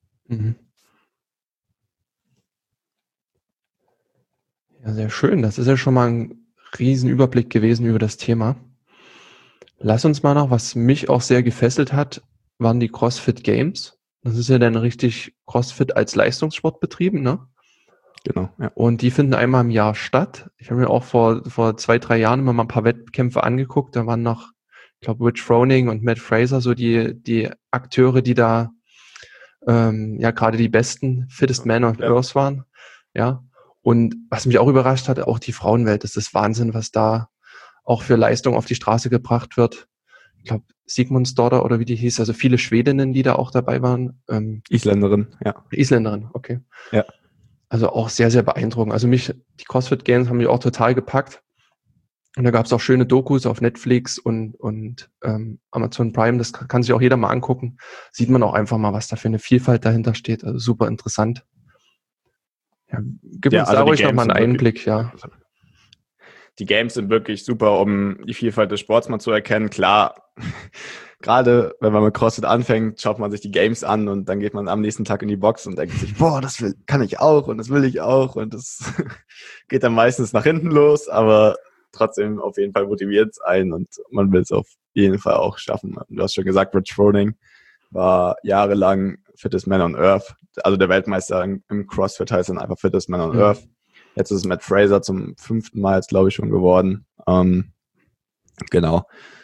Ja, sehr schön. Das ist ja schon mal ein Riesenüberblick gewesen über das Thema. Lass uns mal noch, was mich auch sehr gefesselt hat, waren die CrossFit Games. Das ist ja dann richtig CrossFit als Leistungssport betrieben, ne? Genau, ja. Und die finden einmal im Jahr statt. Ich habe mir auch vor 2-3 Jahren immer mal ein paar Wettkämpfe angeguckt. Da waren noch, ich glaube, Rich Froning und Matt Fraser so die Akteure, die da gerade die besten, fittest Men on Earth waren. Ja. Und was mich auch überrascht hat, auch die Frauenwelt, das ist Wahnsinn, was da auch für Leistung auf die Straße gebracht wird. Ich glaube, Sigmundsdottir oder wie die hieß, also viele Schwedinnen, die da auch dabei waren. Isländerin, ja. Isländerin, okay. Ja. Also auch sehr, sehr beeindruckend. Also die CrossFit Games haben mich auch total gepackt. Und da gab es auch schöne Dokus auf Netflix und Amazon Prime. Das kann sich auch jeder mal angucken. Sieht man auch einfach mal, was da für eine Vielfalt dahinter steht. Also super interessant. Ja, gib uns da ruhig nochmal einen Einblick, ja. Die Games sind wirklich super, um die Vielfalt des Sports mal zu erkennen. Klar, gerade wenn man mit CrossFit anfängt, schaut man sich die Games an und dann geht man am nächsten Tag in die Box und denkt sich, boah, kann ich auch und das will ich auch und das geht dann meistens nach hinten los, aber trotzdem auf jeden Fall motiviert es einen und man will es auf jeden Fall auch schaffen. Du hast schon gesagt, Rich Froning war jahrelang Fittest Man on Earth, also der Weltmeister im CrossFit heißt dann einfach Fittest Man on Earth. Jetzt ist es Matt Fraser zum 5. Mal jetzt, glaube ich, schon geworden. Genau.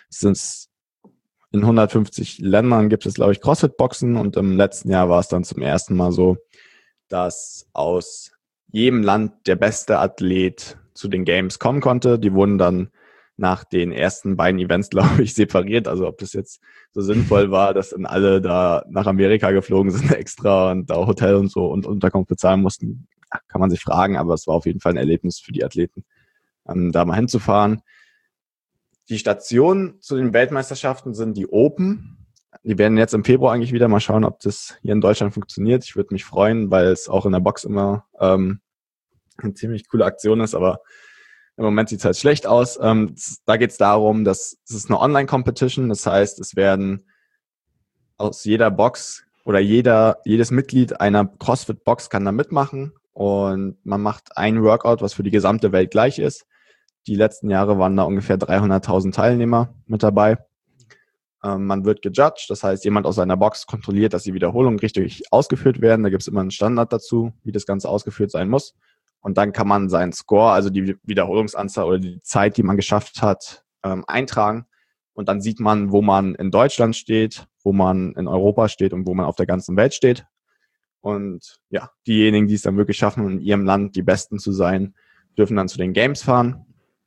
In 150 Ländern gibt es, glaube ich, CrossFit-Boxen und im letzten Jahr war es dann zum ersten Mal so, dass aus jedem Land der beste Athlet zu den Games kommen konnte. Die wurden dann nach den ersten beiden Events, glaube ich, separiert. Also ob das jetzt so sinnvoll war, dass dann alle da nach Amerika geflogen sind extra und da Hotel und so und Unterkunft bezahlen mussten, kann man sich fragen. Aber es war auf jeden Fall ein Erlebnis für die Athleten, da mal hinzufahren. Die Stationen zu den Weltmeisterschaften sind die Open. Die werden jetzt im Februar eigentlich wieder mal schauen, ob das hier in Deutschland funktioniert. Ich würde mich freuen, weil es auch in der Box immer eine ziemlich coole Aktion ist, aber im Moment sieht es halt schlecht aus. Da geht es darum, dass es ist eine Online-Competition. Das heißt, es werden aus jeder Box oder jedes Mitglied einer CrossFit-Box kann da mitmachen und man macht ein Workout, was für die gesamte Welt gleich ist. Die letzten Jahre waren da ungefähr 300.000 Teilnehmer mit dabei. Man wird gejudged, das heißt, jemand aus seiner Box kontrolliert, dass die Wiederholungen richtig ausgeführt werden. Da gibt es immer einen Standard dazu, wie das Ganze ausgeführt sein muss. Und dann kann man seinen Score, also die Wiederholungsanzahl oder die Zeit, die man geschafft hat, eintragen. Und dann sieht man, wo man in Deutschland steht, wo man in Europa steht und wo man auf der ganzen Welt steht. Und ja, diejenigen, die es dann wirklich schaffen, in ihrem Land die Besten zu sein, dürfen dann zu den Games fahren.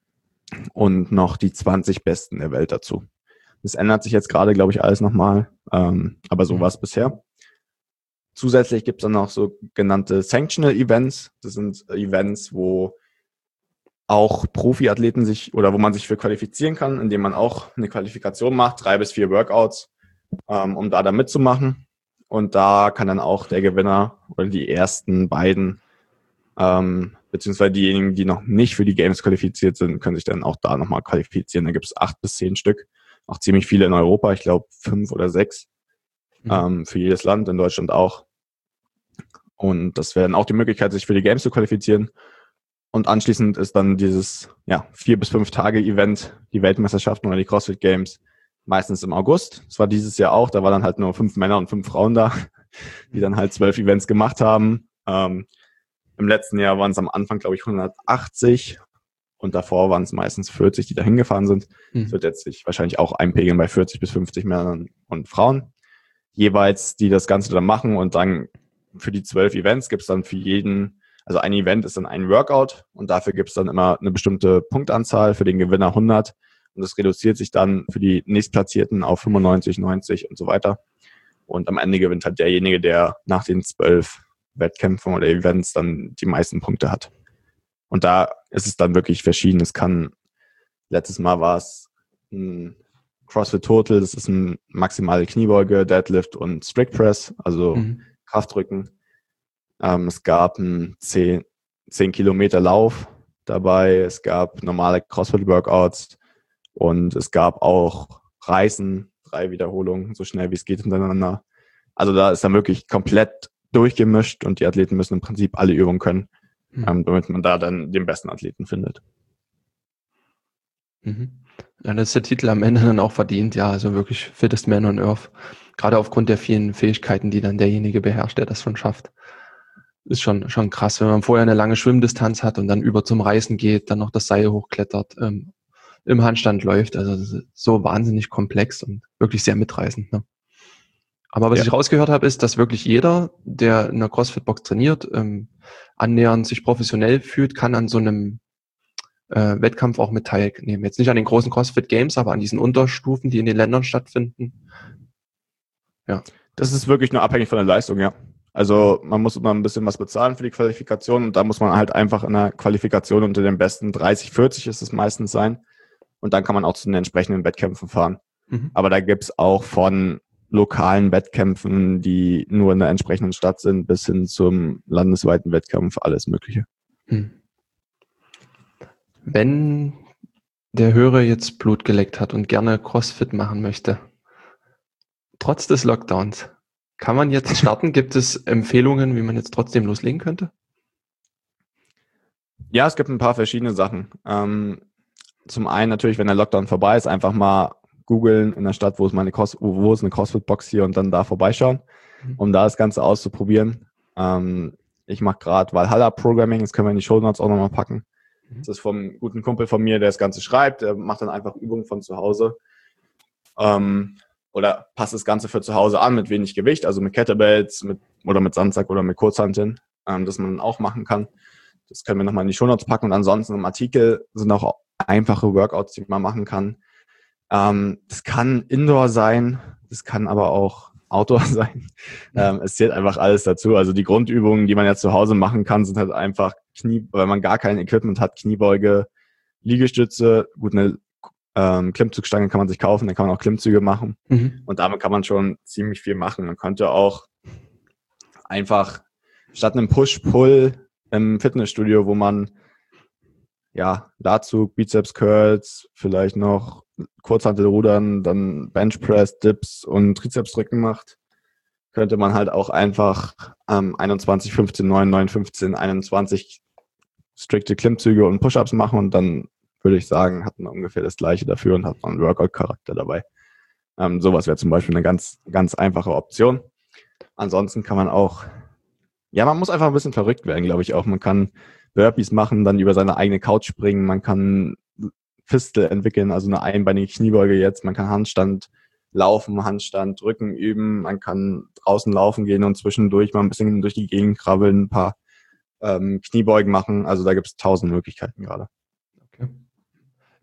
und noch die 20 Besten der Welt dazu. Das ändert sich jetzt gerade, glaube ich, alles nochmal, aber so war es bisher. Zusätzlich gibt es dann noch so genannte Sanctional Events. Das sind Events, wo auch Profiathleten wo man sich für qualifizieren kann, indem man auch eine Qualifikation macht, 3 bis 4 Workouts, um da mitzumachen. Und da kann dann auch der Gewinner oder die ersten beiden, beziehungsweise diejenigen, die noch nicht für die Games qualifiziert sind, können sich dann auch da nochmal qualifizieren. Da gibt es 8 bis 10 Stück, auch ziemlich viele in Europa, ich glaube 5 oder 6 für jedes Land, in Deutschland auch. Und das wäre dann auch die Möglichkeit, sich für die Games zu qualifizieren. Und anschließend ist dann dieses 4 bis 5 Tage Event, die Weltmeisterschaften oder die CrossFit Games, meistens im August. Das war dieses Jahr auch, da waren dann halt nur 5 Männer und 5 Frauen da, die dann halt 12 Events gemacht haben. Im letzten Jahr waren es am Anfang, glaube ich, 180 und davor waren es meistens 40, die da hingefahren sind. Es wird jetzt sich wahrscheinlich auch einpegeln bei 40 bis 50 Männern und Frauen jeweils, die das Ganze dann machen, und dann für die 12 Events gibt es dann für jeden, also ein Event ist dann ein Workout und dafür gibt es dann immer eine bestimmte Punktanzahl, für den Gewinner 100 und das reduziert sich dann für die Nächstplatzierten auf 95, 90 und so weiter. Und am Ende gewinnt halt derjenige, der nach den 12 Wettkämpfen oder Events dann die meisten Punkte hat. Und da ist es dann wirklich verschieden. Letztes Mal war es ein CrossFit Total, das ist ein maximale Kniebeuge, Deadlift und Strict Press, also Kraftdrücken. Es gab einen 10 Kilometer Lauf dabei, es gab normale CrossFit-Workouts und es gab auch Reißen, 3 Wiederholungen, so schnell wie es geht hintereinander. Also da ist dann wirklich komplett durchgemischt und die Athleten müssen im Prinzip alle Übungen können, damit man da dann den besten Athleten findet. Ja, das ist der Titel am Ende dann auch verdient, ja, also wirklich Fittest Man on Earth. Gerade aufgrund der vielen Fähigkeiten, die dann derjenige beherrscht, der das schon schafft. Ist schon krass, wenn man vorher eine lange Schwimmdistanz hat und dann über zum Reißen geht, dann noch das Seil hochklettert, im Handstand läuft. Also das ist so wahnsinnig komplex und wirklich sehr mitreißend. Ne? Aber was ich rausgehört habe, ist, dass wirklich jeder, der in einer CrossFit-Box trainiert, annähernd sich professionell fühlt, kann an so einem Wettkampf auch mit teilnehmen. Jetzt nicht an den großen CrossFit Games, aber an diesen Unterstufen, die in den Ländern stattfinden. Ja. Das ist wirklich nur abhängig von der Leistung, ja. Also man muss immer ein bisschen was bezahlen für die Qualifikation und da muss man halt einfach in der Qualifikation unter den besten 30, 40 ist es meistens sein. Und dann kann man auch zu den entsprechenden Wettkämpfen fahren. Aber da gibt es auch von lokalen Wettkämpfen, die nur in der entsprechenden Stadt sind, bis hin zum landesweiten Wettkampf, alles Mögliche. Wenn der Hörer jetzt Blut geleckt hat und gerne CrossFit machen möchte, trotz des Lockdowns, kann man jetzt starten? Gibt es Empfehlungen, wie man jetzt trotzdem loslegen könnte? Ja, es gibt ein paar verschiedene Sachen. Zum einen natürlich, wenn der Lockdown vorbei ist, einfach mal googeln in der Stadt, wo ist eine CrossFit-Box hier und dann da vorbeischauen, um da das Ganze auszuprobieren. Ich mache gerade Valhalla-Programming, das können wir in die Shownotes auch nochmal packen. Das ist vom guten Kumpel von mir, der das Ganze schreibt. Der macht dann einfach Übungen von zu Hause. Oder passt das Ganze für zu Hause an mit wenig Gewicht, also mit Kettlebells oder mit Sandsack oder mit Kurzhanteln, das man auch machen kann. Das können wir nochmal in die Shownotes packen. Und ansonsten im Artikel sind auch einfache Workouts, die man machen kann. Das kann Indoor sein, das kann aber auch Outdoor sein. Es zählt einfach alles dazu. Also die Grundübungen, die man ja zu Hause machen kann, sind halt einfach wenn man gar kein Equipment hat, Kniebeuge, Liegestütze, gut, eine Klimmzugstange kann man sich kaufen, dann kann man auch Klimmzüge machen. Und damit kann man schon ziemlich viel machen. Man könnte auch einfach statt einem Push-Pull im Fitnessstudio, wo man Latzug, Bizeps Curls, vielleicht noch Kurzhantelrudern, dann Benchpress, Dips und Trizepsdrücken macht, könnte man halt auch einfach 21, 15, 9, 9, 15, 21 strikte Klimmzüge und Push-Ups machen und dann würde ich sagen, hat man ungefähr das Gleiche dafür und hat man einen Workout-Charakter dabei. Sowas wäre zum Beispiel eine ganz, ganz einfache Option. Ansonsten kann man auch, man muss einfach ein bisschen verrückt werden, glaube ich auch. Man kann Burpees machen, dann über seine eigene Couch springen, man kann Fistel entwickeln, also eine einbeinige Kniebeuge jetzt, man kann Handstand laufen, Handstand, Rücken üben, man kann draußen laufen gehen und zwischendurch mal ein bisschen durch die Gegend krabbeln, ein paar Kniebeugen machen, also da gibt es 1000 Möglichkeiten gerade. Okay.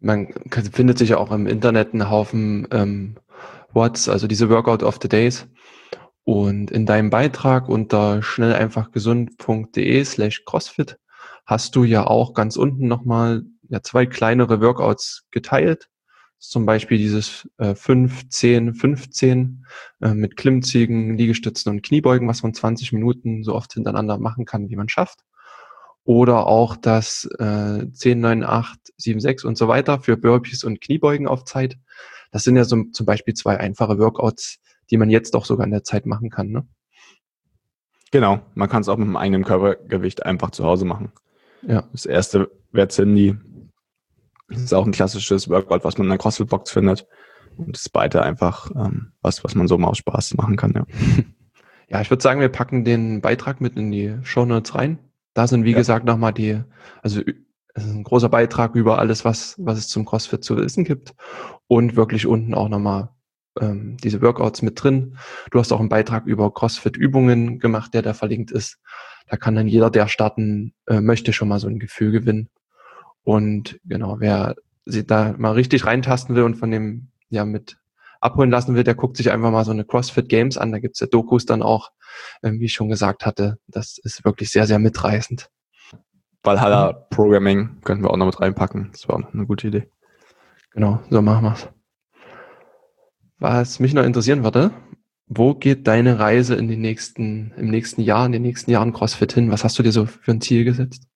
man findet sich ja auch im Internet einen Haufen Watts, also diese Workout of the Days. Und in deinem Beitrag unter schnelleinfachgesund.de/crossfit hast du ja auch ganz unten nochmal 2 kleinere Workouts geteilt. Zum Beispiel dieses 5, 10, 15 mit Klimmzügen, Liegestützen und Kniebeugen, was man 20 Minuten so oft hintereinander machen kann, wie man schafft. Oder auch das 10, 9, 8, 7, 6 und so weiter für Burpees und Kniebeugen auf Zeit. Das sind ja so zum Beispiel 2 einfache Workouts, die man jetzt auch sogar in der Zeit machen kann, ne? Genau, man kann es auch mit dem eigenen Körpergewicht einfach zu Hause machen. Ja. Das erste wäre Cindy. Das ist auch ein klassisches Workout, was man in der CrossFit-Box findet. Und das zweite einfach was man so mal aus Spaß machen kann, ja. Ja, ich würde sagen, wir packen den Beitrag mit in die Shownotes rein. Da sind, wie gesagt, nochmal es ist ein großer Beitrag über alles, was es zum CrossFit zu wissen gibt. Und wirklich unten auch nochmal diese Workouts mit drin. Du hast auch einen Beitrag über CrossFit-Übungen gemacht, der da verlinkt ist. Da kann dann jeder, der starten möchte, schon mal so ein Gefühl gewinnen. Und genau, wer sich da mal richtig reintasten will und von dem mit abholen lassen will, der guckt sich einfach mal so eine CrossFit Games an. Da gibt's ja Dokus dann auch, wie ich schon gesagt hatte. Das ist wirklich sehr, sehr mitreißend. Valhalla Programming könnten wir auch noch mit reinpacken. Das war auch noch eine gute Idee. Genau, so machen wir's. Was mich noch interessieren würde, wo geht deine Reise im nächsten Jahr, in den nächsten Jahren CrossFit hin? Was hast du dir so für ein Ziel gesetzt?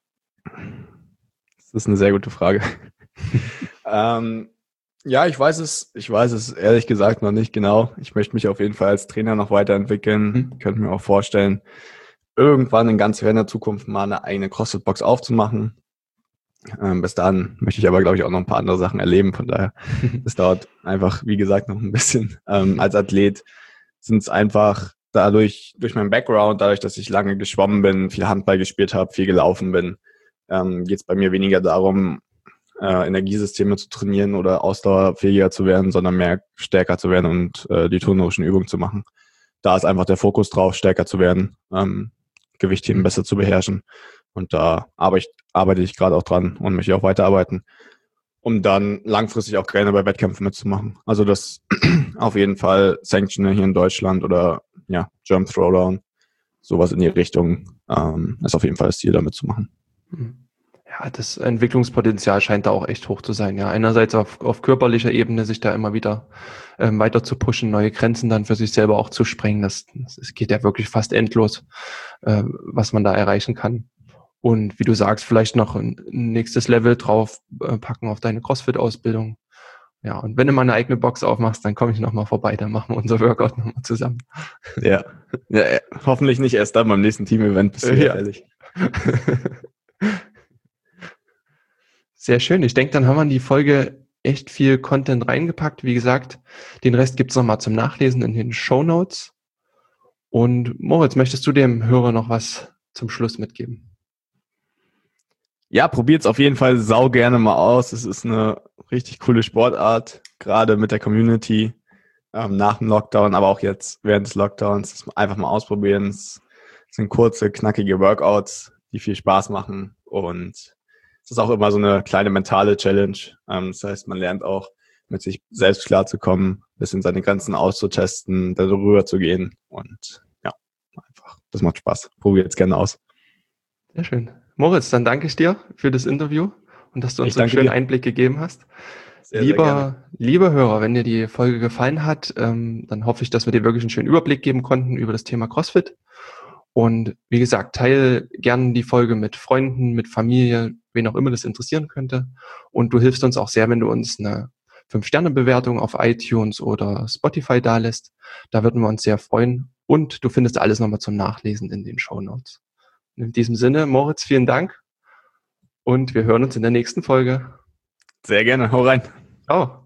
Das ist eine sehr gute Frage. Ja, ich weiß es ehrlich gesagt noch nicht genau. Ich möchte mich auf jeden Fall als Trainer noch weiterentwickeln. Könnte mir auch vorstellen, irgendwann in ganz ferner Zukunft mal eine eigene CrossFit-Box aufzumachen. Bis dahin möchte ich aber, glaube ich, auch noch ein paar andere Sachen erleben. Von daher, es dauert einfach, wie gesagt, noch ein bisschen. Als Athlet sind es einfach durch meinen Background, dadurch, dass ich lange geschwommen bin, viel Handball gespielt habe, viel gelaufen bin, geht es bei mir weniger darum, Energiesysteme zu trainieren oder ausdauerfähiger zu werden, sondern mehr stärker zu werden und die turnerischen Übungen zu machen. Da ist einfach der Fokus drauf, stärker zu werden, Gewichtheben besser zu beherrschen. Und da arbeite ich gerade auch dran und möchte auch weiterarbeiten, um dann langfristig auch gerne bei Wettkämpfen mitzumachen. Also das auf jeden Fall Sanctioner hier in Deutschland oder Jump Throwdown, sowas in die Richtung, ist auf jeden Fall das Ziel, damit zu machen. Ja, das Entwicklungspotenzial scheint da auch echt hoch zu sein. Ja, einerseits auf körperlicher Ebene sich da immer wieder weiter zu pushen, neue Grenzen dann für sich selber auch zu sprengen. Das geht ja wirklich fast endlos, was man da erreichen kann. Und wie du sagst, vielleicht noch ein nächstes Level drauf packen auf deine CrossFit-Ausbildung. Ja, und wenn du mal eine eigene Box aufmachst, dann komme ich nochmal vorbei, dann machen wir unser Workout nochmal zusammen. Ja, hoffentlich nicht erst dann beim nächsten Team-Event, bist du ehrlich. Sehr schön. Ich denke, dann haben wir in die Folge echt viel Content reingepackt. Wie gesagt, den Rest gibt's nochmal zum Nachlesen in den Shownotes. Und Moritz, möchtest du dem Hörer noch was zum Schluss mitgeben? Ja, probiert's auf jeden Fall sau gerne mal aus. Es ist eine richtig coole Sportart, gerade mit der Community nach dem Lockdown, aber auch jetzt während des Lockdowns. Einfach mal ausprobieren. Es sind kurze, knackige Workouts, die viel Spaß machen, und es ist auch immer so eine kleine mentale Challenge. Das heißt, man lernt auch, mit sich selbst klarzukommen, ein bisschen seine Grenzen auszutesten, darüber zu gehen, und einfach, das macht Spaß. Probiert's gerne aus. Sehr schön. Moritz, dann danke ich dir für das Interview und dass du uns so einen schönen Einblick gegeben hast. Sehr gerne. Lieber Hörer, wenn dir die Folge gefallen hat, dann hoffe ich, dass wir dir wirklich einen schönen Überblick geben konnten über das Thema CrossFit. Und wie gesagt, teile gerne die Folge mit Freunden, mit Familie, wen auch immer das interessieren könnte. Und du hilfst uns auch sehr, wenn du uns eine 5-Sterne-Bewertung auf iTunes oder Spotify dalässt. Da würden wir uns sehr freuen. Und du findest alles nochmal zum Nachlesen in den Shownotes. In diesem Sinne, Moritz, vielen Dank. Und wir hören uns in der nächsten Folge. Sehr gerne. Hau rein. Ciao.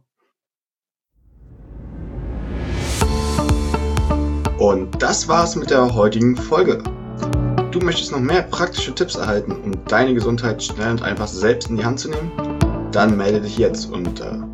Und das war's mit der heutigen Folge. Du möchtest noch mehr praktische Tipps erhalten, um deine Gesundheit schnell und einfach selbst in die Hand zu nehmen? Dann melde dich jetzt unter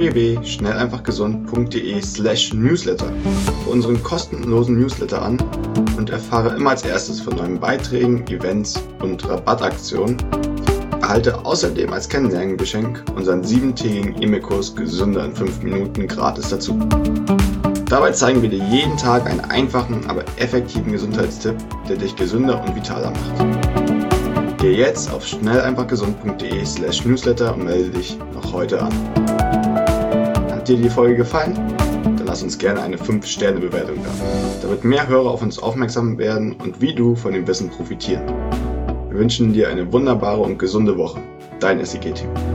www.schnelleinfachgesund.de/newsletter für unseren kostenlosen Newsletter an und erfahre immer als erstes von neuen Beiträgen, Events und Rabattaktionen. Erhalte außerdem als Kennenlerngeschenk unseren 7-tägigen E-Mail-Kurs Gesünder in 5 Minuten gratis dazu. Dabei zeigen wir dir jeden Tag einen einfachen, aber effektiven Gesundheitstipp, der dich gesünder und vitaler macht. Geh jetzt auf schnelleinfachgesund.de/newsletter und melde dich noch heute an. Hat dir die Folge gefallen? Dann lass uns gerne eine 5-Sterne-Bewertung da, damit mehr Hörer auf uns aufmerksam werden und wie du von dem Wissen profitieren. Wir wünschen dir eine wunderbare und gesunde Woche. Dein SIG-Team.